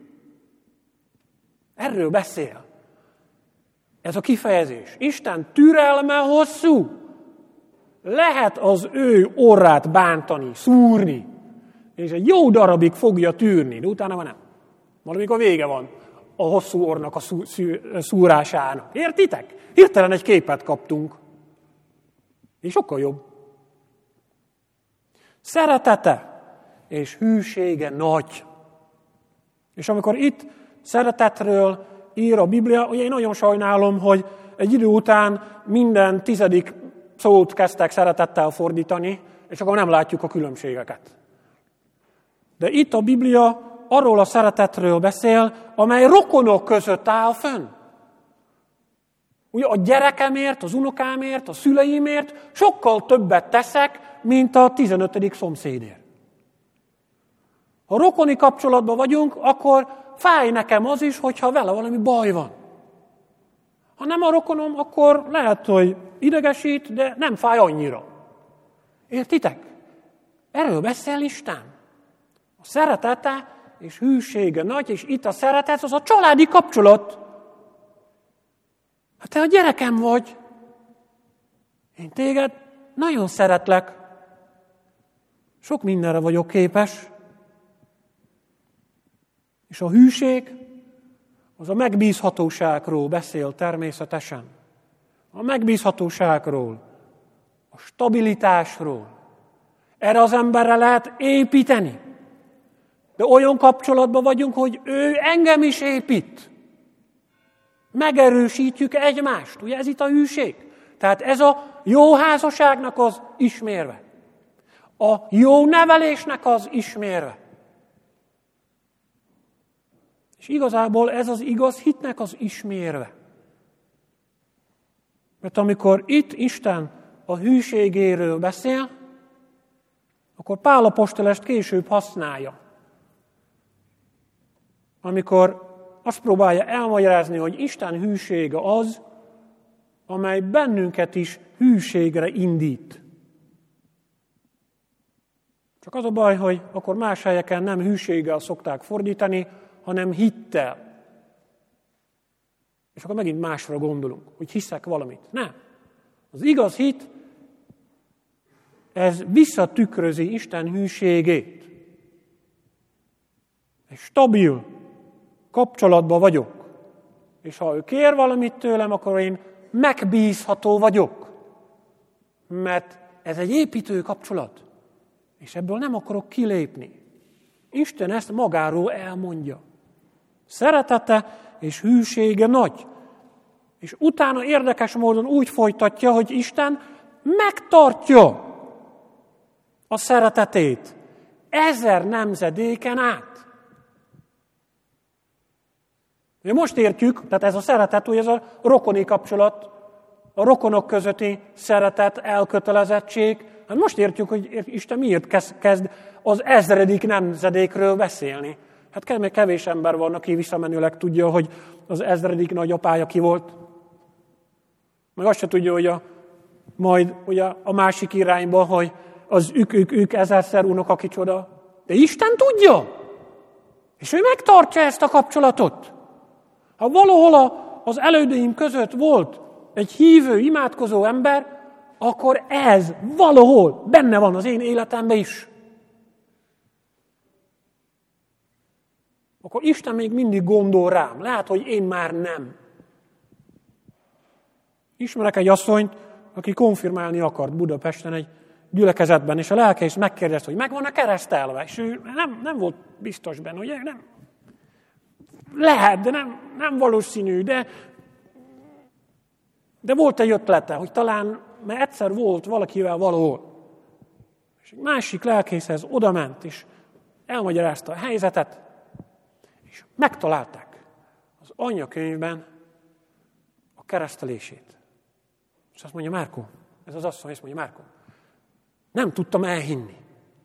Erről beszél. Ez a kifejezés. Isten türelme hosszú. Lehet az ő orrát bántani, szúrni, és egy jó darabig fogja tűrni, de utána van nem. Valamikor vége van a hosszú orrnak a szú, szú, szúrásának. Értitek? Hirtelen egy képet kaptunk. És sokkal jobb. Szeretete és hűsége nagy. És amikor itt szeretetről ír a Biblia, ugye én nagyon sajnálom, hogy egy idő után minden tizedik szót kezdtek szeretettel fordítani, és akkor nem látjuk a különbségeket. De itt a Biblia arról a szeretetről beszél, amely rokonok között áll fönn. Ugye a gyerekemért, az unokámért, a szüleimért sokkal többet teszek, mint a tizenötödik szomszédért. Ha rokoni kapcsolatban vagyunk, akkor fáj nekem az is, hogyha vele valami baj van. Ha nem a rokonom, akkor lehet, hogy idegesít, de nem fáj annyira. Értitek? Erről beszél Isten. A szeretete és hűsége nagy, és itt a szeretet az a családi kapcsolat. Hát te a gyerekem vagy. Én téged nagyon szeretlek. Sok mindenre vagyok képes. És a hűség az a megbízhatóságról beszél természetesen. A megbízhatóságról, a stabilitásról. Erre az emberre lehet építeni. De olyan kapcsolatban vagyunk, hogy ő engem is épít. Megerősítjük egymást. Ugye ez itt a hűség. Tehát ez a jó házasságnak az ismérve. A jó nevelésnek az ismérve. És igazából ez az igaz hitnek az ismérve. Mert amikor itt Isten a hűségéről beszél, akkor Pál apostol ezt később használja. Amikor azt próbálja elmagyarázni, hogy Isten hűsége az, amely bennünket is hűségre indít. Csak az a baj, hogy akkor más helyeken nem hűséggel szokták fordítani, hanem hittel. És akkor megint másra gondolunk, hogy hiszek valamit. Nem. Az igaz hit, ez visszatükrözi Isten hűségét. Egy stabil kapcsolatban vagyok. És ha ő kér valamit tőlem, akkor én megbízható vagyok. Mert ez egy építő kapcsolat. És ebből nem akarok kilépni. Isten ezt magáról elmondja. Szeretete és hűsége nagy. És utána érdekes módon úgy folytatja, hogy Isten megtartja a szeretetét ezer nemzedéken át. Ugye most értjük, tehát ez a szeretet, hogy ez a rokoni kapcsolat, a rokonok közötti szeretet, elkötelezettség. Hát most értjük, hogy Isten miért kezd az ezredik nemzedékről beszélni. Hát kevés ember van, aki visszamenőleg tudja, hogy az ezredik nagyapája ki volt. Meg azt se tudja, hogy a, majd ugye a másik irányba, hogy az ők, ők, ők ezerszer unoka kicsoda. De Isten tudja. És ő megtartja ezt a kapcsolatot. Ha valahol a az elődöim között volt egy hívő, imádkozó ember, akkor ez valahol benne van az én életemben is. Akkor Isten még mindig gondol rám. Lehet, hogy én már nem. Ismerek egy asszonyt, aki konfirmálni akart Budapesten egy gyülekezetben, és a lelkész megkérdezte, hogy meg van-e keresztelve, és ő nem, nem volt biztos benne, ugye? Nem. Lehet, de nem, nem valószínű, de, de volt egy ötlete, hogy talán, mert egyszer volt valakivel valahol. És egy másik lelkészhez odament, és elmagyarázta a helyzetet, és megtalálták az anyakönyvben a keresztelését. És azt mondja Márkó, ez az asszony, azt mondja Márkó, nem tudtam elhinni.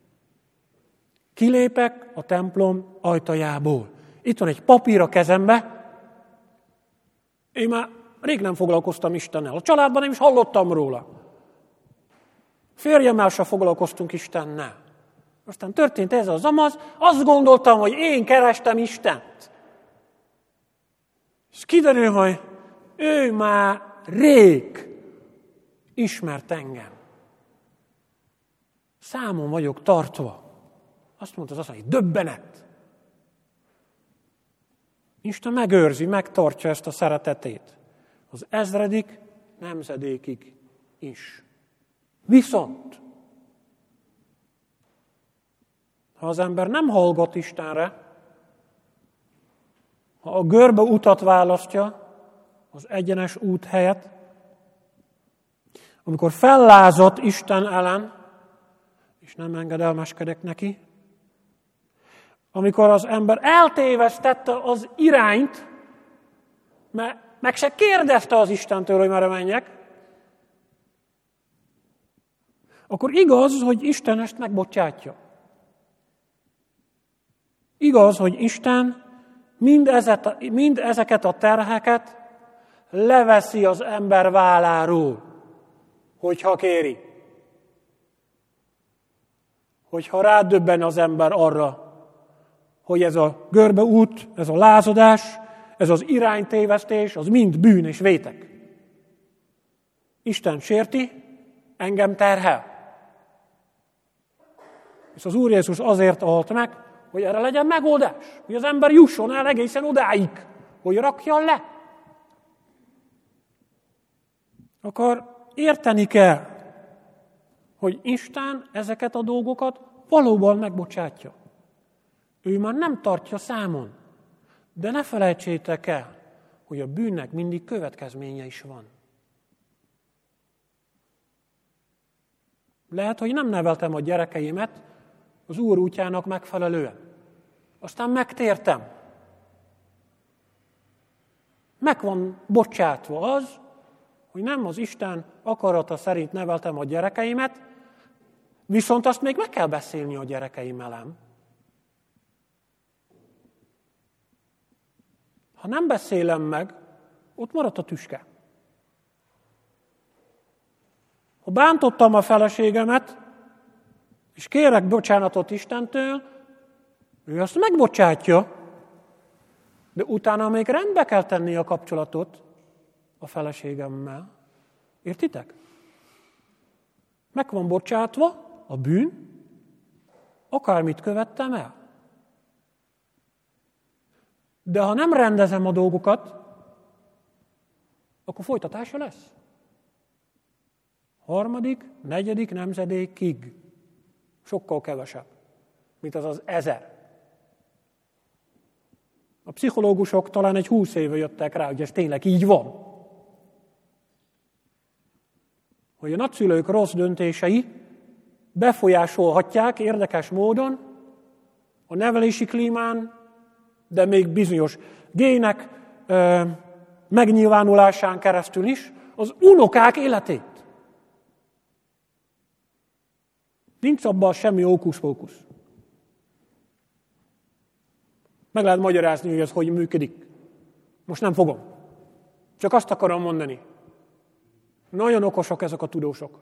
Kilépek a templom ajtajából. Itt van egy papír a kezembe. Én már rég nem foglalkoztam Istennel. A családban nem is hallottam róla. Férjemmel sem foglalkoztunk Istennel. Aztán történt ez az amaz, azt gondoltam, hogy én kerestem Istent. És kiderül, hogy ő már rég ismert engem. Számon vagyok tartva. Azt mondta az asszony, hogy döbbenet. Isten megőrzi, megtartja ezt a szeretetét. Az ezredik nemzedékig is. Viszont, ha az ember nem hallgat Istenre, ha a görbe utat választja, az egyenes út helyett, amikor fellázadt Isten ellen, és nem engedelmeskedek neki, amikor az ember eltévesztette az irányt, mert meg se kérdezte az Istentől, hogy merre menjek, akkor igaz, hogy Isten ezt megbocsátja. Igaz, hogy Isten mind, ezet, mind ezeket a terheket leveszi az ember válláról, hogyha kéri. Hogyha rádöbben az ember arra, hogy ez a görbeút, ez a lázadás, ez az iránytévesztés, az mind bűn és vétek. Isten sérti, engem terhel. És az Úr Jézus azért halt meg, hogy erre legyen megoldás, hogy az ember jusson el egészen odáig, hogy rakja le. Akkor érteni kell, hogy Isten ezeket a dolgokat valóban megbocsátja. Ő már nem tartja számon. De ne felejtsétek el, hogy a bűnnek mindig következménye is van. Lehet, hogy nem neveltem a gyerekeimet az Úr útjának megfelelően. Aztán megtértem. Meg van bocsátva az, hogy nem az Isten akarata szerint neveltem a gyerekeimet, viszont azt még meg kell beszélni a gyerekeim elem. Ha nem beszélem meg, ott maradt a tüske. Ha bántottam a feleségemet, és kérek bocsánatot Istentől, ő azt megbocsátja, de utána még rendbe kell tenni a kapcsolatot a feleségemmel. Értitek? Meg van bocsátva a bűn, akármit követtem el. De ha nem rendezem a dolgokat, akkor folytatása lesz. Harmadik, negyedik nemzedékig. Sokkal kevesebb, mint az az ezer. A pszichológusok talán egy húsz éve jöttek rá, hogy ez tényleg így van. Hogy a nagyszülők rossz döntései befolyásolhatják érdekes módon a nevelési klímán, de még bizonyos gének ö, megnyilvánulásán keresztül is az unokák életét. Nincs abban semmi hókusz-pókusz. Meg lehet magyarázni, hogy ez hogy működik. Most nem fogom. Csak azt akarom mondani. Nagyon okosak ezek a tudósok.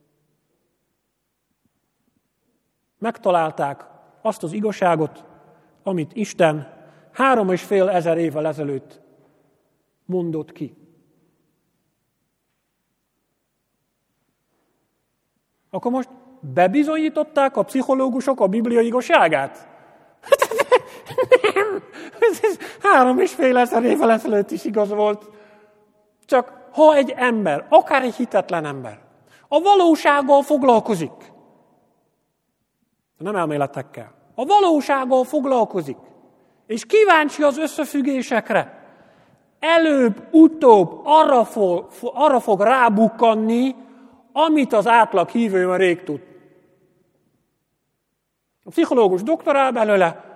Megtalálták azt az igazságot, amit Isten három és fél ezer évvel ezelőtt mondott ki. Akkor most bebizonyították a pszichológusok a Biblia igazságát? Nem! Ez, ez három és fél ezer évvel ezelőtt is igaz volt. Csak ha egy ember, akár egy hitetlen ember, a valósággal foglalkozik, nem elméletekkel, a valósággal foglalkozik, és kíváncsi az összefüggésekre, előbb-utóbb arra fog, arra fog rábukkanni, amit az átlag hívő már rég tud. A pszichológus doktorál belőle,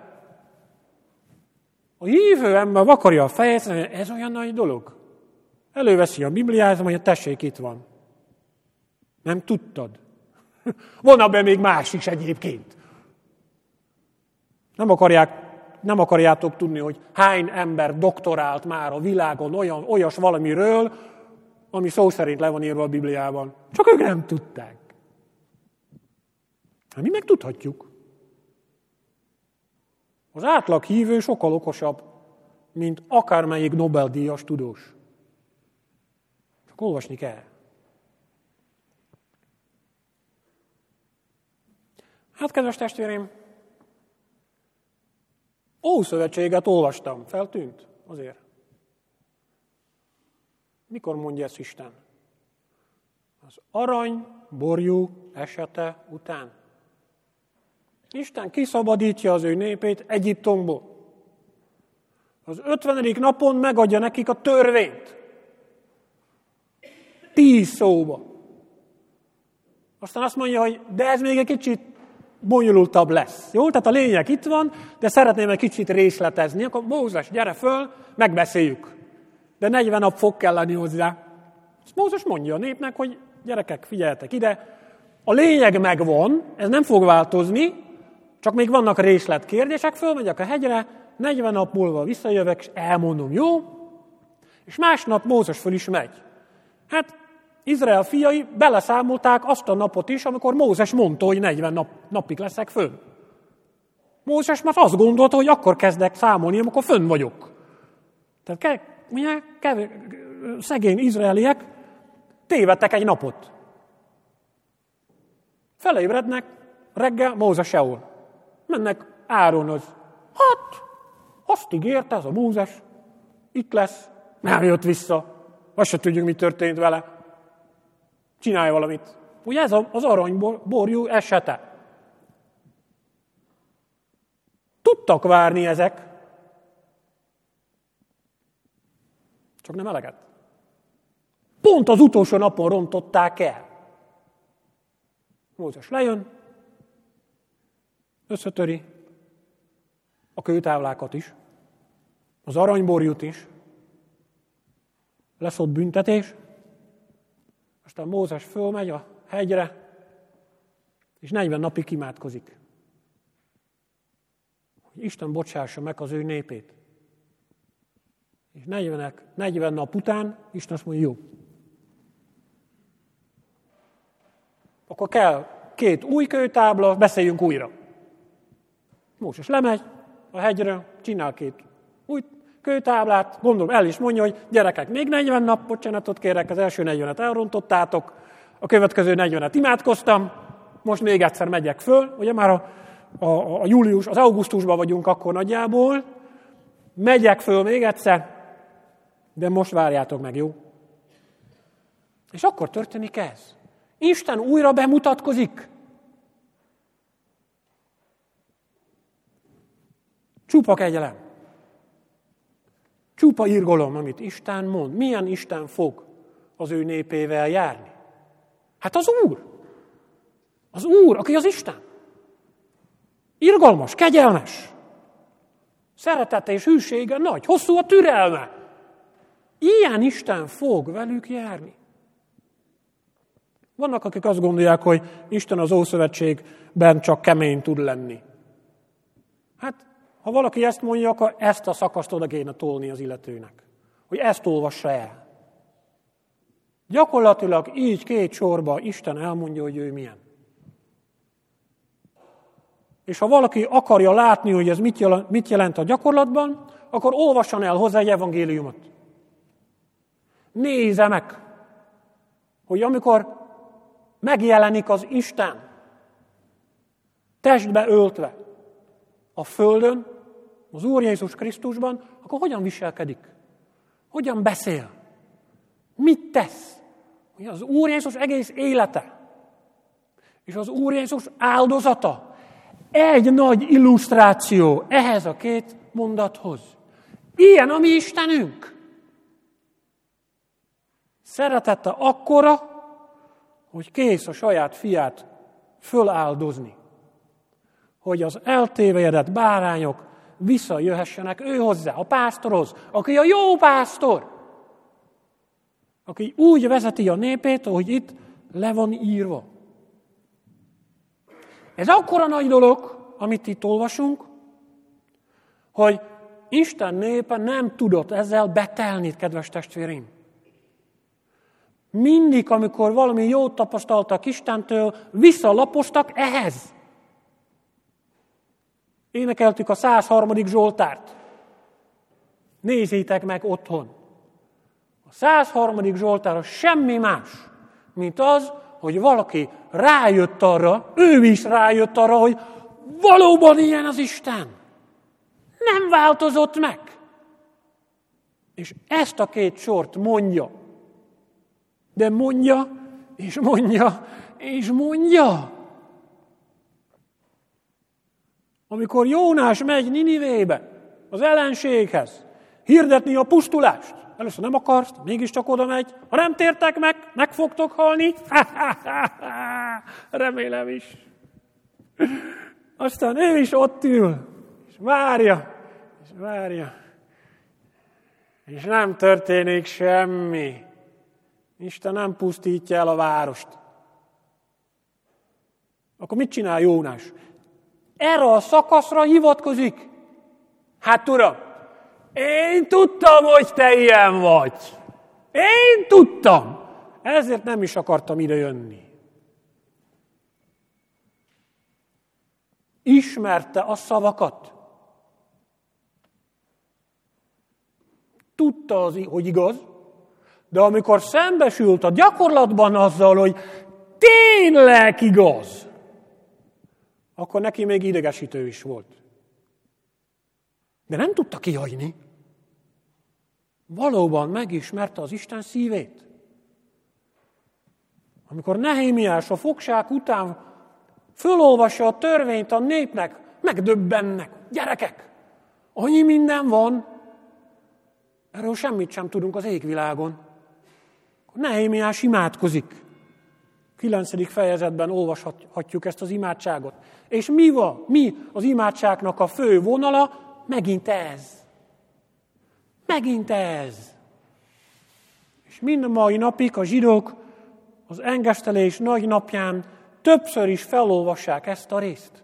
a hívő ember vakarja a fejét, hogy ez olyan nagy dolog. Előveszi a Bibliát, mondja, tessék, itt van. Nem tudtad. Van abban még más is egyébként. Nem, akarják, nem akarjátok tudni, hogy hány ember doktorált már a világon olyan, olyas valamiről, ami szó szerint le van írva a Bibliában. Csak ők nem tudták. Hát mi meg tudhatjuk. Az átlag hívő sokkal okosabb, mint akármelyik Nobel-díjas tudós. Csak olvasni kell. Hát, kedves testvéreim, Ószövetséget olvastam. Feltűnt? Azért. Mikor mondja ezt Isten? Az arany borjú esete után. Isten kiszabadítja az ő népét Egyiptomból. Az ötvenedik napon megadja nekik a törvényt. Tíz szóba. Aztán azt mondja, hogy de ez még egy kicsit bonyolultabb lesz. Jó? Tehát a lényeg itt van, de szeretném egy kicsit részletezni. Akkor Mózes, gyere föl, megbeszéljük. De negyven nap fog kell lenni hozzá. Ezt Mózes mondja a népnek, hogy gyerekek, figyeljetek ide. A lényeg megvan, ez nem fog változni, csak még vannak részletkérdések, fölmegyek a hegyre, negyven nap múlva visszajövök, és elmondom, jó? És másnap Mózes föl is megy. Hát Izrael fiai beleszámolták azt a napot is, amikor Mózes mondta, hogy negyven nap, napig leszek fönn. Mózes már azt gondolta, hogy akkor kezdek számolni, amikor fönn vagyok. Tehát ke, ugye, kev, szegény izraeliek tévedtek egy napot. Felébrednek, reggel Mózes sehol. Mennek Áronhoz. Hát, azt ígérte ez a Mózes, itt lesz, nem jött vissza. Azt se tudjuk, mi történt vele. Csinálj valamit. Ugye ez az aranyborjú esete. Tudtak várni ezek, csak nem eleget. Pont az utolsó napon rontották el. Mózes lejön, összetöri a kőtáblákat is, az aranyborjút is, lesz ott büntetés, aztán Mózes fölmegy a hegyre, és negyven napig imádkozik. Hogy Isten bocsássa meg az ő népét. És negyven nap után Isten azt mondja, jó. Akkor kell két új kőtábla, beszéljünk újra. Mózes lemegy a hegyre, csinál két új kőtáblát, gondolom el is mondja, hogy gyerekek, még negyven nap, bocsánatot kérek, az első negyvenet elrontottátok, a következő negyvenet imádkoztam, most még egyszer megyek föl, ugye már a, a, a július, az augusztusban vagyunk akkor nagyjából, megyek föl még egyszer, de most várjátok meg, jó? És akkor történik ez. Isten újra bemutatkozik. Csupa kegyelem. Csupa irgalom, amit Isten mond. Milyen Isten fog az ő népével járni? Hát az Úr. Az Úr, aki az Isten. Irgalmas, kegyelmes. Szeretete és hűsége nagy, hosszú a türelme. Ilyen Isten fog velük járni. Vannak, akik azt gondolják, hogy Isten az Ószövetségben csak kemény tud lenni. Hát, ha valaki ezt mondja, akkor ezt a szakaszt oda kéne tolni az illetőnek. Hogy ezt olvassa el. Gyakorlatilag így két sorba Isten elmondja, hogy ő milyen. És ha valaki akarja látni, hogy ez mit jelent a gyakorlatban, akkor olvasson el hozzá egy evangéliumot. Nézze meg, hogy amikor megjelenik az Isten, testbe öltve a földön, az Úr Jézus Krisztusban, akkor hogyan viselkedik? Hogyan beszél? Mit tesz? Az Úr Jézus egész élete és az Úr Jézus áldozata egy nagy illusztráció ehhez a két mondathoz. Ilyen a mi Istenünk. Szeretete akkora, hogy kész a saját fiát föláldozni, hogy az eltévejedett bárányok visszajöhessenek ő hozzá, a pásztorhoz, aki a jó pásztor, aki úgy vezeti a népét, ahogy itt le van írva. Ez akkora nagy dolog, amit itt olvasunk, hogy Isten népe nem tudott ezzel betelni, kedves testvéreim. Mindig, amikor valami jót tapasztaltak Istentől, visszalapoztak ehhez. Énekeltük a száz harmadik Zsoltárt. Nézzétek meg otthon. A száz harmadik Zsoltár az semmi más, mint az, hogy valaki rájött arra, ő is rájött arra, hogy valóban ilyen az Isten. Nem változott meg. És ezt a két sort mondja. De mondja, és mondja, és mondja. Amikor Jónás megy Ninivébe, az ellenséghez, hirdetni a pusztulást, először nem akarsz, mégiscsak oda megy, ha nem tértek meg, meg fogtok halni, remélem is. Aztán ő is ott ül, és várja, és várja, és nem történik semmi. Isten nem pusztítja el a várost. Akkor mit csinál Jónás? Erre a szakaszra hivatkozik. Hát uram, én tudtam, hogy te ilyen vagy. Én tudtam. Ezért nem is akartam ide jönni. Ismerte a szavakat. Tudta, az, hogy igaz, de amikor szembesült a gyakorlatban azzal, hogy tényleg igaz, akkor neki még idegesítő is volt. De nem tudta kihagyni. Valóban megismerte az Isten szívét. Amikor Nehémiás a fogság után fölolvassa a törvényt a népnek, megdöbbennek. Gyerekek, annyi minden van, erről semmit sem tudunk az égvilágon. Nehémiás imádkozik. kilencedik fejezetben olvashatjuk ezt az imádságot. És mi van? Mi az imádságnak a fő vonala? Megint ez. Megint ez. És mind a mai napig a zsidók az engesztelés nagy napján többször is felolvassák ezt a részt.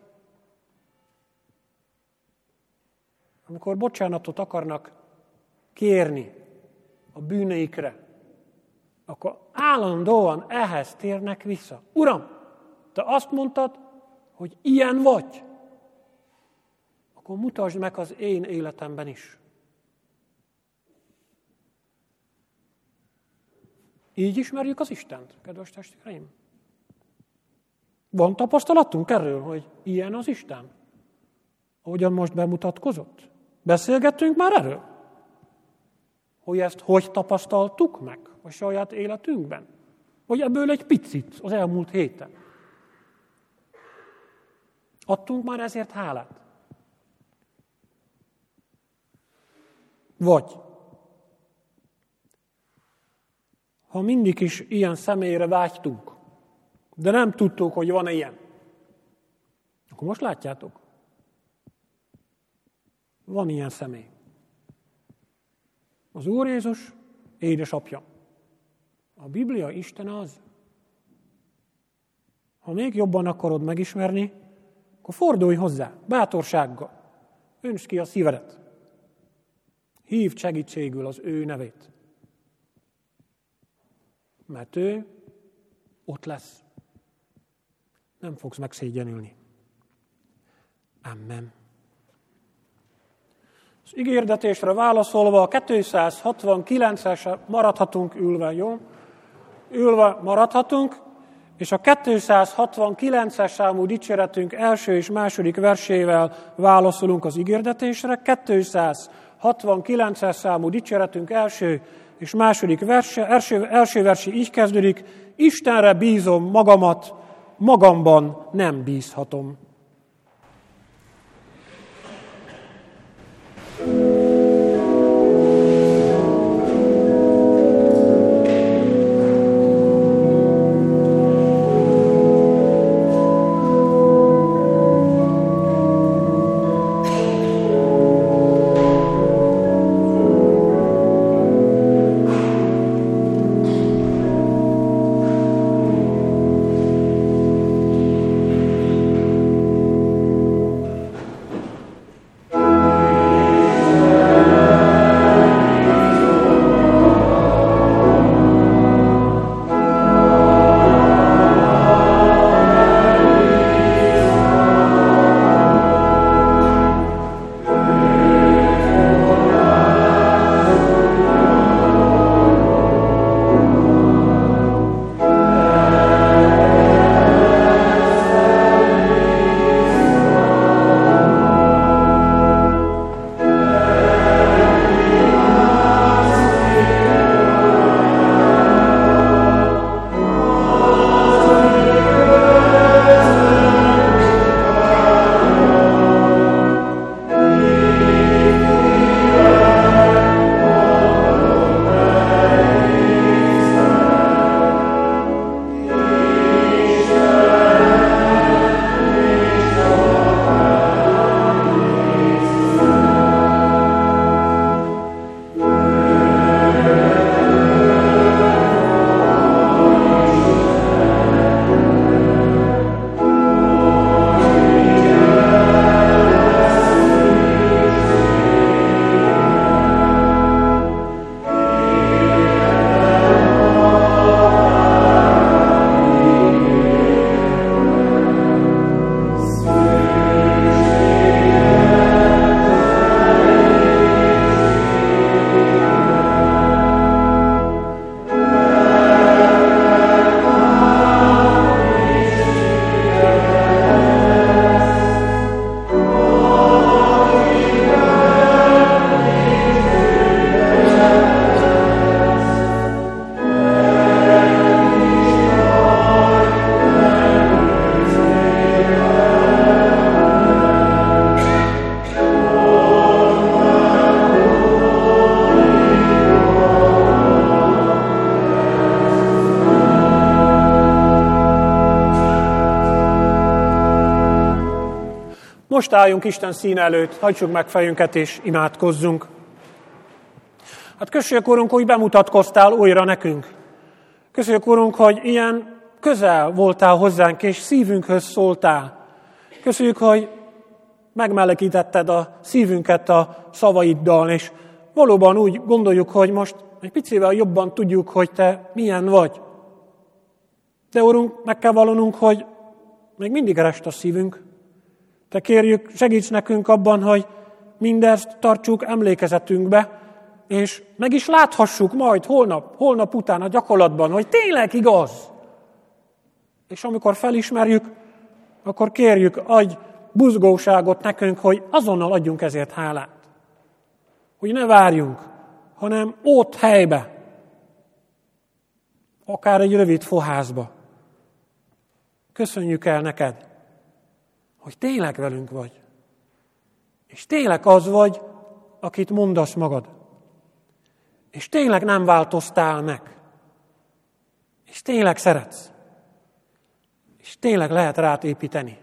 Amikor bocsánatot akarnak kérni a bűneikre, akkor állandóan ehhez térnek vissza. Uram, te azt mondtad, hogy ilyen vagy. Akkor mutasd meg az én életemben is. Így ismerjük az Istent, kedves testvéreim. Van tapasztalatunk erről, hogy ilyen az Isten? Ahogyan most bemutatkozott? Beszélgettünk már erről? Hogy ezt hogy tapasztaltuk meg a saját életünkben? Vagy ebből egy picit az elmúlt héten? Adtunk már ezért hálát? Vagy, ha mindig is ilyen személyre vágytunk, de nem tudtuk, hogy van ilyen, akkor most látjátok, van ilyen személy. Az Úr Jézus édesapja. A Biblia Isten az. Ha még jobban akarod megismerni, akkor fordulj hozzá, bátorsággal. Öntsd ki a szívedet. Hívd segítségül az ő nevét. Mert ő ott lesz. Nem fogsz megszégyenülni. Amen. Az ígérdetésre válaszolva a kétszázhatvankilences maradhatunk ülve, jó? Ülve maradhatunk, és a kétszázhatvankilences számú dicséretünk első és második versével válaszolunk az ígérdetésre. kétszázhatvankilences számú dicséretünk első és második verse, első, első versi így kezdődik: Istenre bízom magamat, magamban nem bízhatom. Most álljunk Isten színe előtt, hajtsuk meg fejünket és imádkozzunk. Hát köszönjük, Urunk, hogy bemutatkoztál újra nekünk. Köszönjük, Urunk, hogy ilyen közel voltál hozzánk, és szívünkhöz szóltál. Köszönjük, hogy megmelegítetted a szívünket a szavaiddal, és valóban úgy gondoljuk, hogy most egy picivel jobban tudjuk, hogy te milyen vagy. De, Urunk, meg kell vallanunk, hogy még mindig rest a szívünk. Te kérjük, segíts nekünk abban, hogy mindezt tartsuk emlékezetünkbe, és meg is láthassuk majd holnap, holnap után a gyakorlatban, hogy tényleg igaz. És amikor felismerjük, akkor kérjük, adj buzgóságot nekünk, hogy azonnal adjunk ezért hálát. Hogy ne várjunk, hanem ott helybe, akár egy rövid fohászba. Köszönjük el neked, hogy tényleg velünk vagy. És tényleg az vagy, akit mondasz magad. És tényleg nem változtál meg. És tényleg szeretsz. És tényleg lehet rád építeni.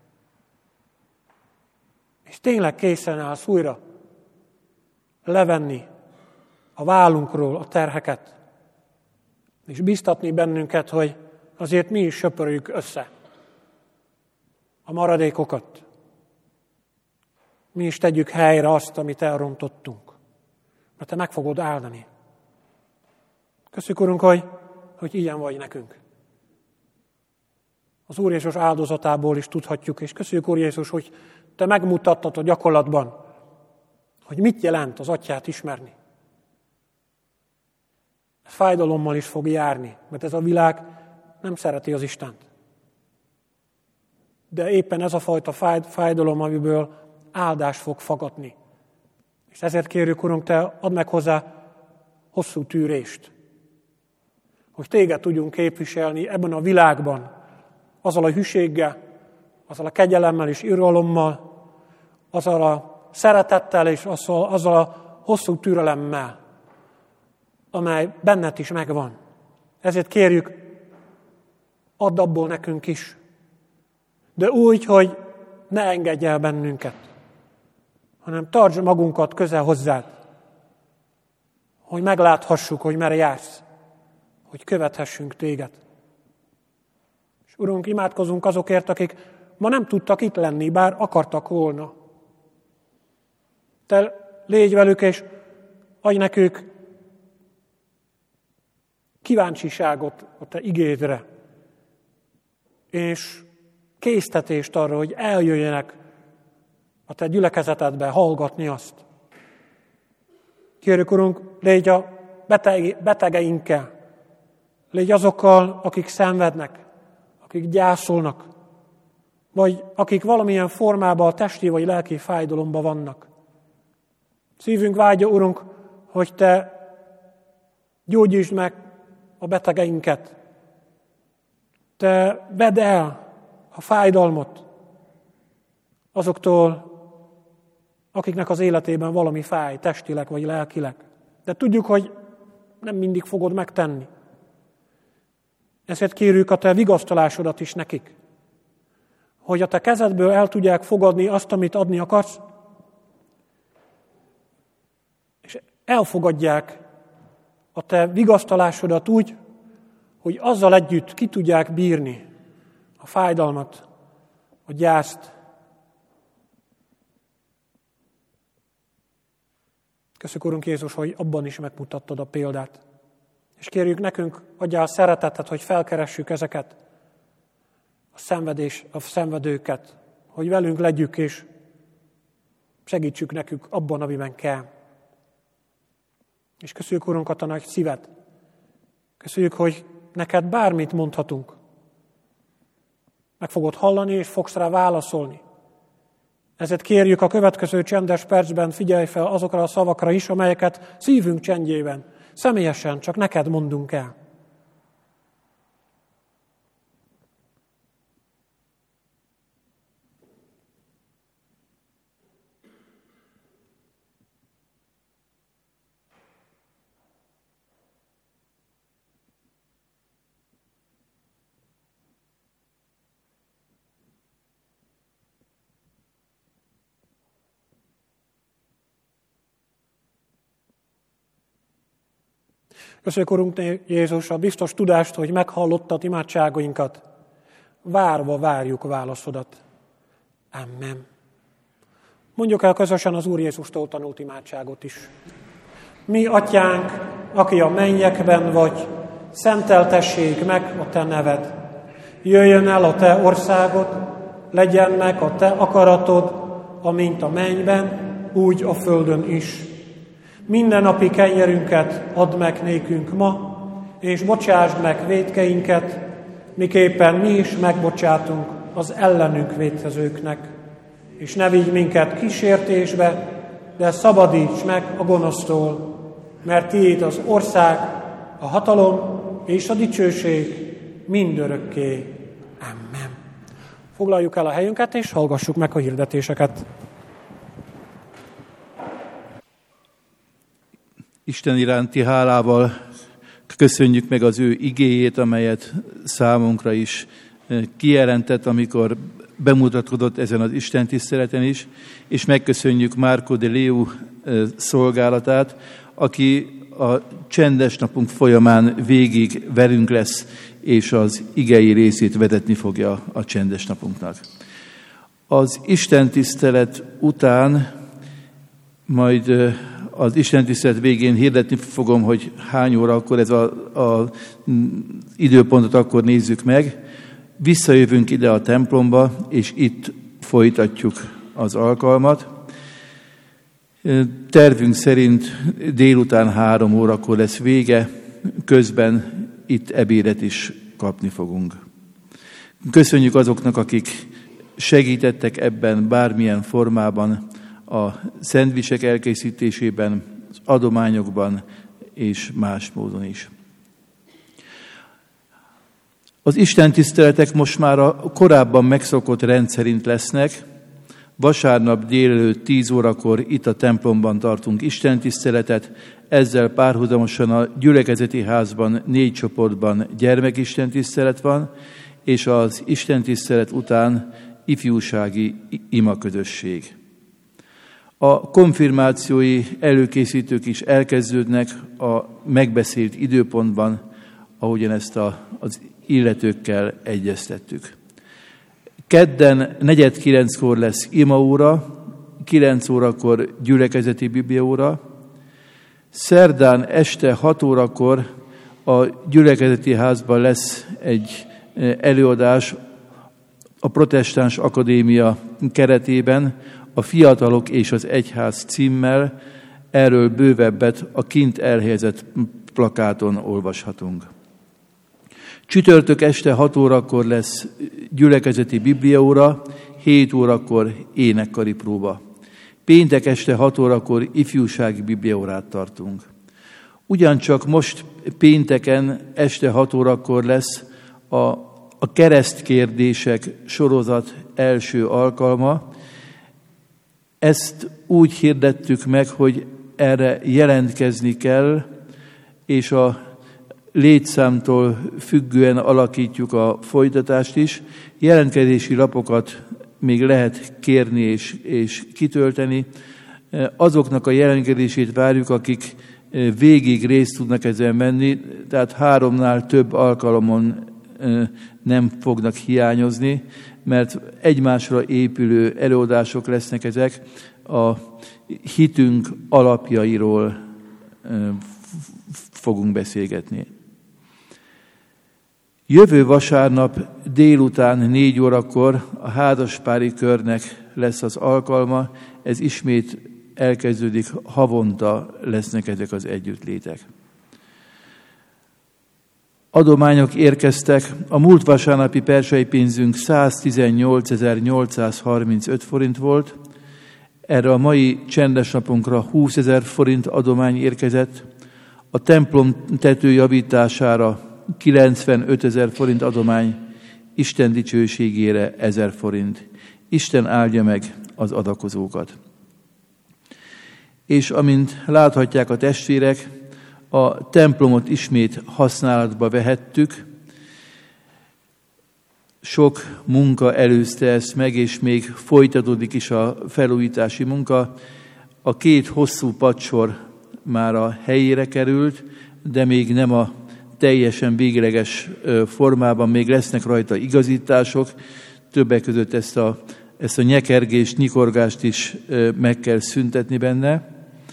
És tényleg készen állsz újra levenni a vállunkról a terheket, és biztatni bennünket, hogy azért mi is söpörjük össze a maradékokat. Mi is tegyük helyre azt, amit elrontottunk, mert te meg fogod áldani. Köszönjük, Urunk, hogy, hogy ilyen vagy nekünk. Az Úr Jézus áldozatából is tudhatjuk, és köszönjük, Úr Jézus, hogy te megmutattad a gyakorlatban, hogy mit jelent az Atyát ismerni. Ez fájdalommal is fog járni, mert ez a világ nem szereti az Istent. De éppen ez a fajta fájdalom, amiből áldás fog fakadni. És ezért kérjük, Urunk, Te add meg hozzá hosszú tűrést, hogy Téged tudjunk képviselni ebben a világban, azzal a hűséggel, azzal a kegyelemmel és irgalommal, azzal a szeretettel és azzal, azzal a hosszú türelemmel, amely benned is megvan. Ezért kérjük, add abból nekünk is, de úgy, hogy ne engedj el bennünket, hanem tartsd magunkat közel hozzád, hogy megláthassuk, hogy merre jársz, hogy követhessünk téged. És Urunk, imádkozunk azokért, akik ma nem tudtak itt lenni, bár akartak volna. Te légy velük, és adj nekük kíváncsiságot a Te igédre, és késztetést arra, hogy eljöjjenek a Te gyülekezetedbe hallgatni azt. Kérjük, Urunk, légy a beteg, betegeinkkel, légy azokkal, akik szenvednek, akik gyászolnak, vagy akik valamilyen formában a testi vagy lelki fájdalomban vannak. Szívünk vágya, Urunk, hogy Te gyógyítsd meg a betegeinket. Te vedd el a fájdalmat azoktól, akiknek az életében valami fáj, testileg vagy lelkileg. De tudjuk, hogy nem mindig fogod megtenni. Ezért kérjük a Te vigasztalásodat is nekik, hogy a Te kezedből el tudják fogadni azt, amit adni akarsz, és elfogadják a Te vigasztalásodat úgy, hogy azzal együtt ki tudják bírni a fájdalmat, a gyászt. Köszönjük, Urunk Jézus, hogy abban is megmutattad a példát. És kérjük, nekünk adjál a szeretetet, hogy felkeressük ezeket, a szenvedés, a szenvedőket, hogy velünk legyünk, és segítsük nekük abban, amiben kell. És köszönjük, Urunk, a nagy szívet. Köszönjük, hogy neked bármit mondhatunk. Meg fogod hallani, és fogsz rá válaszolni. Ezért kérjük a következő csendes percben, figyelj fel azokra a szavakra is, amelyeket szívünk csendjében, személyesen csak neked mondunk el. Köszönjük, Urunk Jézus, a biztos tudást, hogy meghallottad imádságainkat. Várva várjuk válaszodat. Amen. Mondjuk el közösen az Úr Jézustól tanult imádságot is. Mi, Atyánk, aki a mennyekben vagy, szenteltessék meg a Te neved. Jöjjön el a Te országod, legyen meg a Te akaratod, amint a mennyben, úgy a földön is. Mindennapi kenyerünket add meg nékünk ma, és bocsásd meg vétkeinket, miképpen mi is megbocsátunk az ellenünk vétkezőknek. És ne vigy minket kísértésbe, de szabadíts meg a gonosztól, mert tiéd az ország, a hatalom és a dicsőség mindörökké. Amen. Foglaljuk el a helyünket, és hallgassuk meg a hirdetéseket. Isten iránti hálával köszönjük meg az ő igéjét, amelyet számunkra is kijelentett, amikor bemutatkozott ezen az Isten tiszteleten is, és megköszönjük Márko de Leo szolgálatát, aki a csendes napunk folyamán végig velünk lesz, és az igei részét vezetni fogja a csendes napunknak. Az Isten tisztelet után majd az Isten tisztelet végén hirdetni fogom, hogy hány óra, akkor ez az időpontot akkor nézzük meg. Visszajövünk ide a templomba, és itt folytatjuk az alkalmat. Tervünk szerint délután három órakor lesz vége, közben itt ebédet is kapni fogunk. Köszönjük azoknak, akik segítettek ebben bármilyen formában, a szendvicsek elkészítésében, az adományokban és más módon is. Az istentiszteletek most már a korábban megszokott rendszerint lesznek. Vasárnap délelőtt tíz órakor itt a templomban tartunk istentiszteletet, ezzel párhuzamosan a gyülekezeti házban négy csoportban gyermekistentisztelet van, és az istentisztelet után ifjúsági imaközösség. A konfirmációi előkészítők is elkezdődnek a megbeszélt időpontban, ahogyan ezt a, az illetőkkel egyeztettük. Kedden negyed kilenckor lesz imaóra, kilenc órakor gyülekezeti bibliaóra, szerdán este hat órakor a gyülekezeti házban lesz egy előadás a Protestáns Akadémia keretében, a Fiatalok és az Egyház címmel. Erről bővebbet a kint elhelyezett plakáton olvashatunk. Csütörtök este hat órakor lesz gyülekezeti bibliaóra, hét órakor énekkari próba. Péntek este hat órakor ifjúsági bibliaórát tartunk. Ugyancsak most pénteken este hat órakor lesz a, a keresztkérdések sorozat első alkalma. Ezt úgy hirdettük meg, hogy erre jelentkezni kell, és a létszámtól függően alakítjuk a folytatást is. Jelentkezési lapokat még lehet kérni és, és kitölteni. Azoknak a jelentkezését várjuk, akik végig részt tudnak ezen menni, tehát háromnál több alkalomon nem fognak hiányozni, mert egymásra épülő előadások lesznek ezek, a hitünk alapjairól fogunk beszélgetni. Jövő vasárnap délután négy órakor a házaspári körnek lesz az alkalma, ez ismét elkezdődik, havonta lesznek ezek az együttlétek. Adományok érkeztek, a múlt vasárnapi persei pénzünk száztizennyolcezer-nyolcszázharmincöt forint volt, erre a mai csendes napunkra húszezer forint adomány érkezett, a templom tető javítására kilencvenötezer forint adomány, Isten dicsőségére ezer forint. Isten áldja meg az adakozókat. És amint láthatják a testvérek, a templomot ismét használatba vehettük. Sok munka előzte ezt meg, és még folytatódik is a felújítási munka. A két hosszú padsor már a helyére került, de még nem a teljesen végleges formában, még lesznek rajta igazítások. Többek között ezt a, ezt a nyekergést, nyikorgást is meg kell szüntetni benne.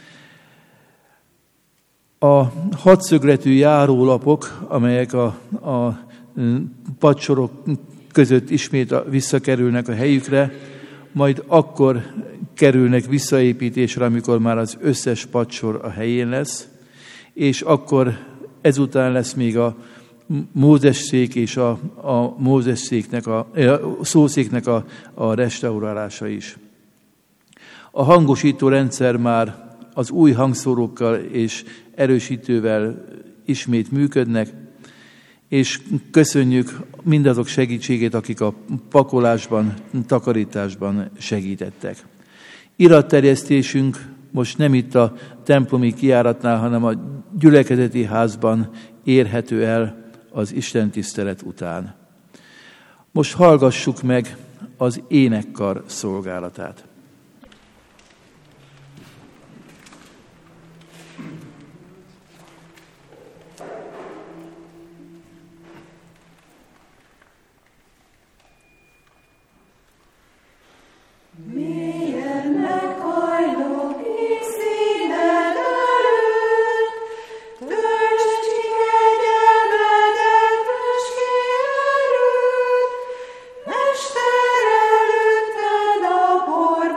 A hatszögletű járólapok, amelyek a, a padsorok között ismét visszakerülnek a helyükre, majd akkor kerülnek visszaépítésre, amikor már az összes padsor a helyén lesz, és akkor ezután lesz még a Mózesszék és a, a Mózesszéknek, a, a szószéknek a, a restaurálása is. A hangosító rendszer már az új hangszórókkal és erősítővel ismét működnek, és köszönjük mindazok segítségét, akik a pakolásban, takarításban segítettek. Iratterjesztésünk most nem itt a templomi kijáratnál, hanem a gyülekezeti házban érhető el az istentisztelet után. Most hallgassuk meg az énekkar szolgálatát. Por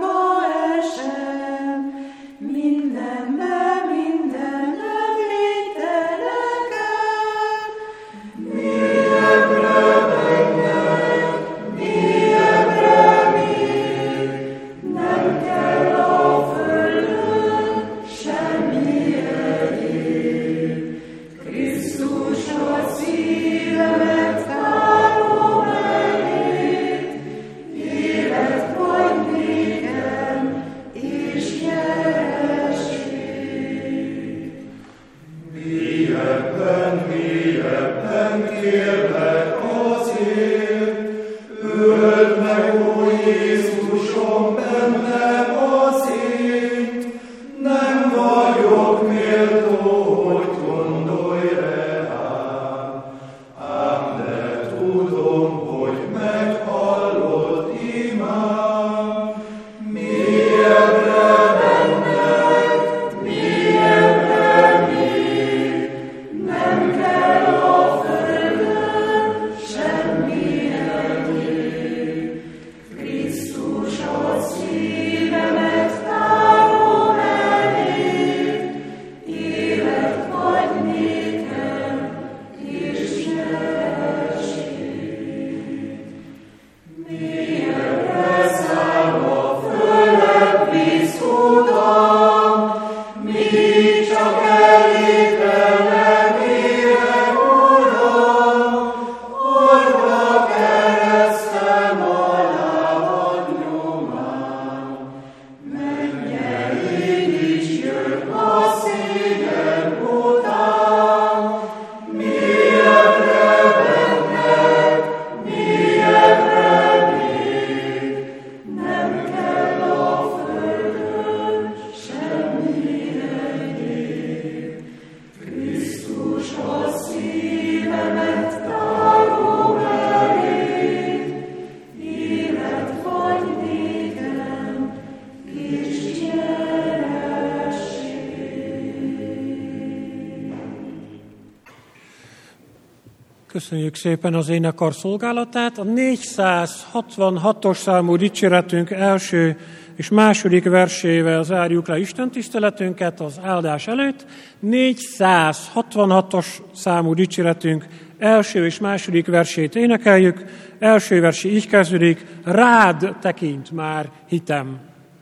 Köszönjük szépen az énekar szolgálatát. A négyszázhatvanhatos számú dicséretünk első és második versével zárjuk le Isten tiszteletünket az áldás előtt. négyszázhatvanhatos számú dicséretünk első és második versét énekeljük. Első versi így kezdődik: rád tekint már hitem.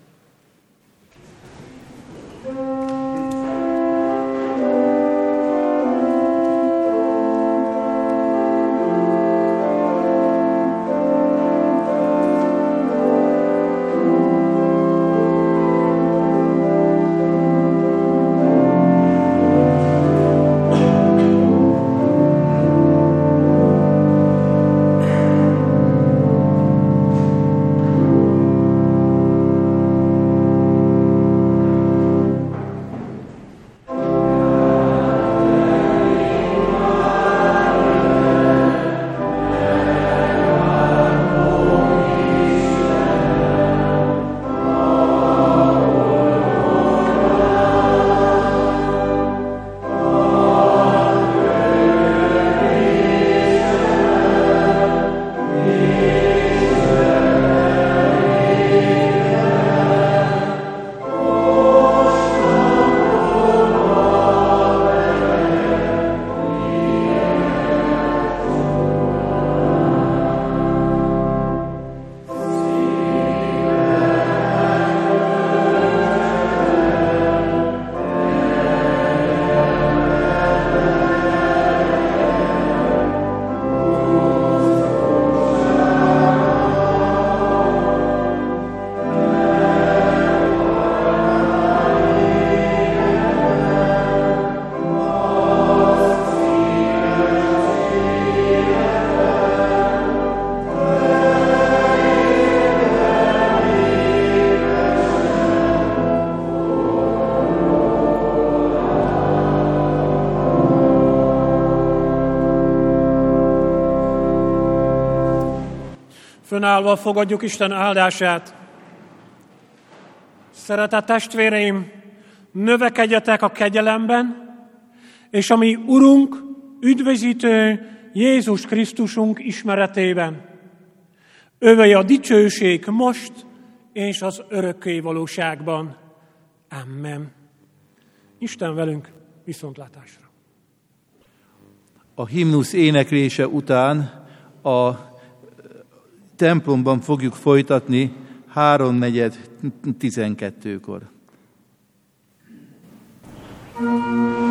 Fönállva fogadjuk Isten áldását. Szeretett testvéreim, növekedjetek a kegyelemben, és a mi Urunk, üdvözítő Jézus Krisztusunk ismeretében. Övé a dicsőség most és az örökké valóságban. Amen. Isten velünk, viszontlátásra. A himnusz éneklése után a templomban fogjuk folytatni háromnegyed tizenkettőkor.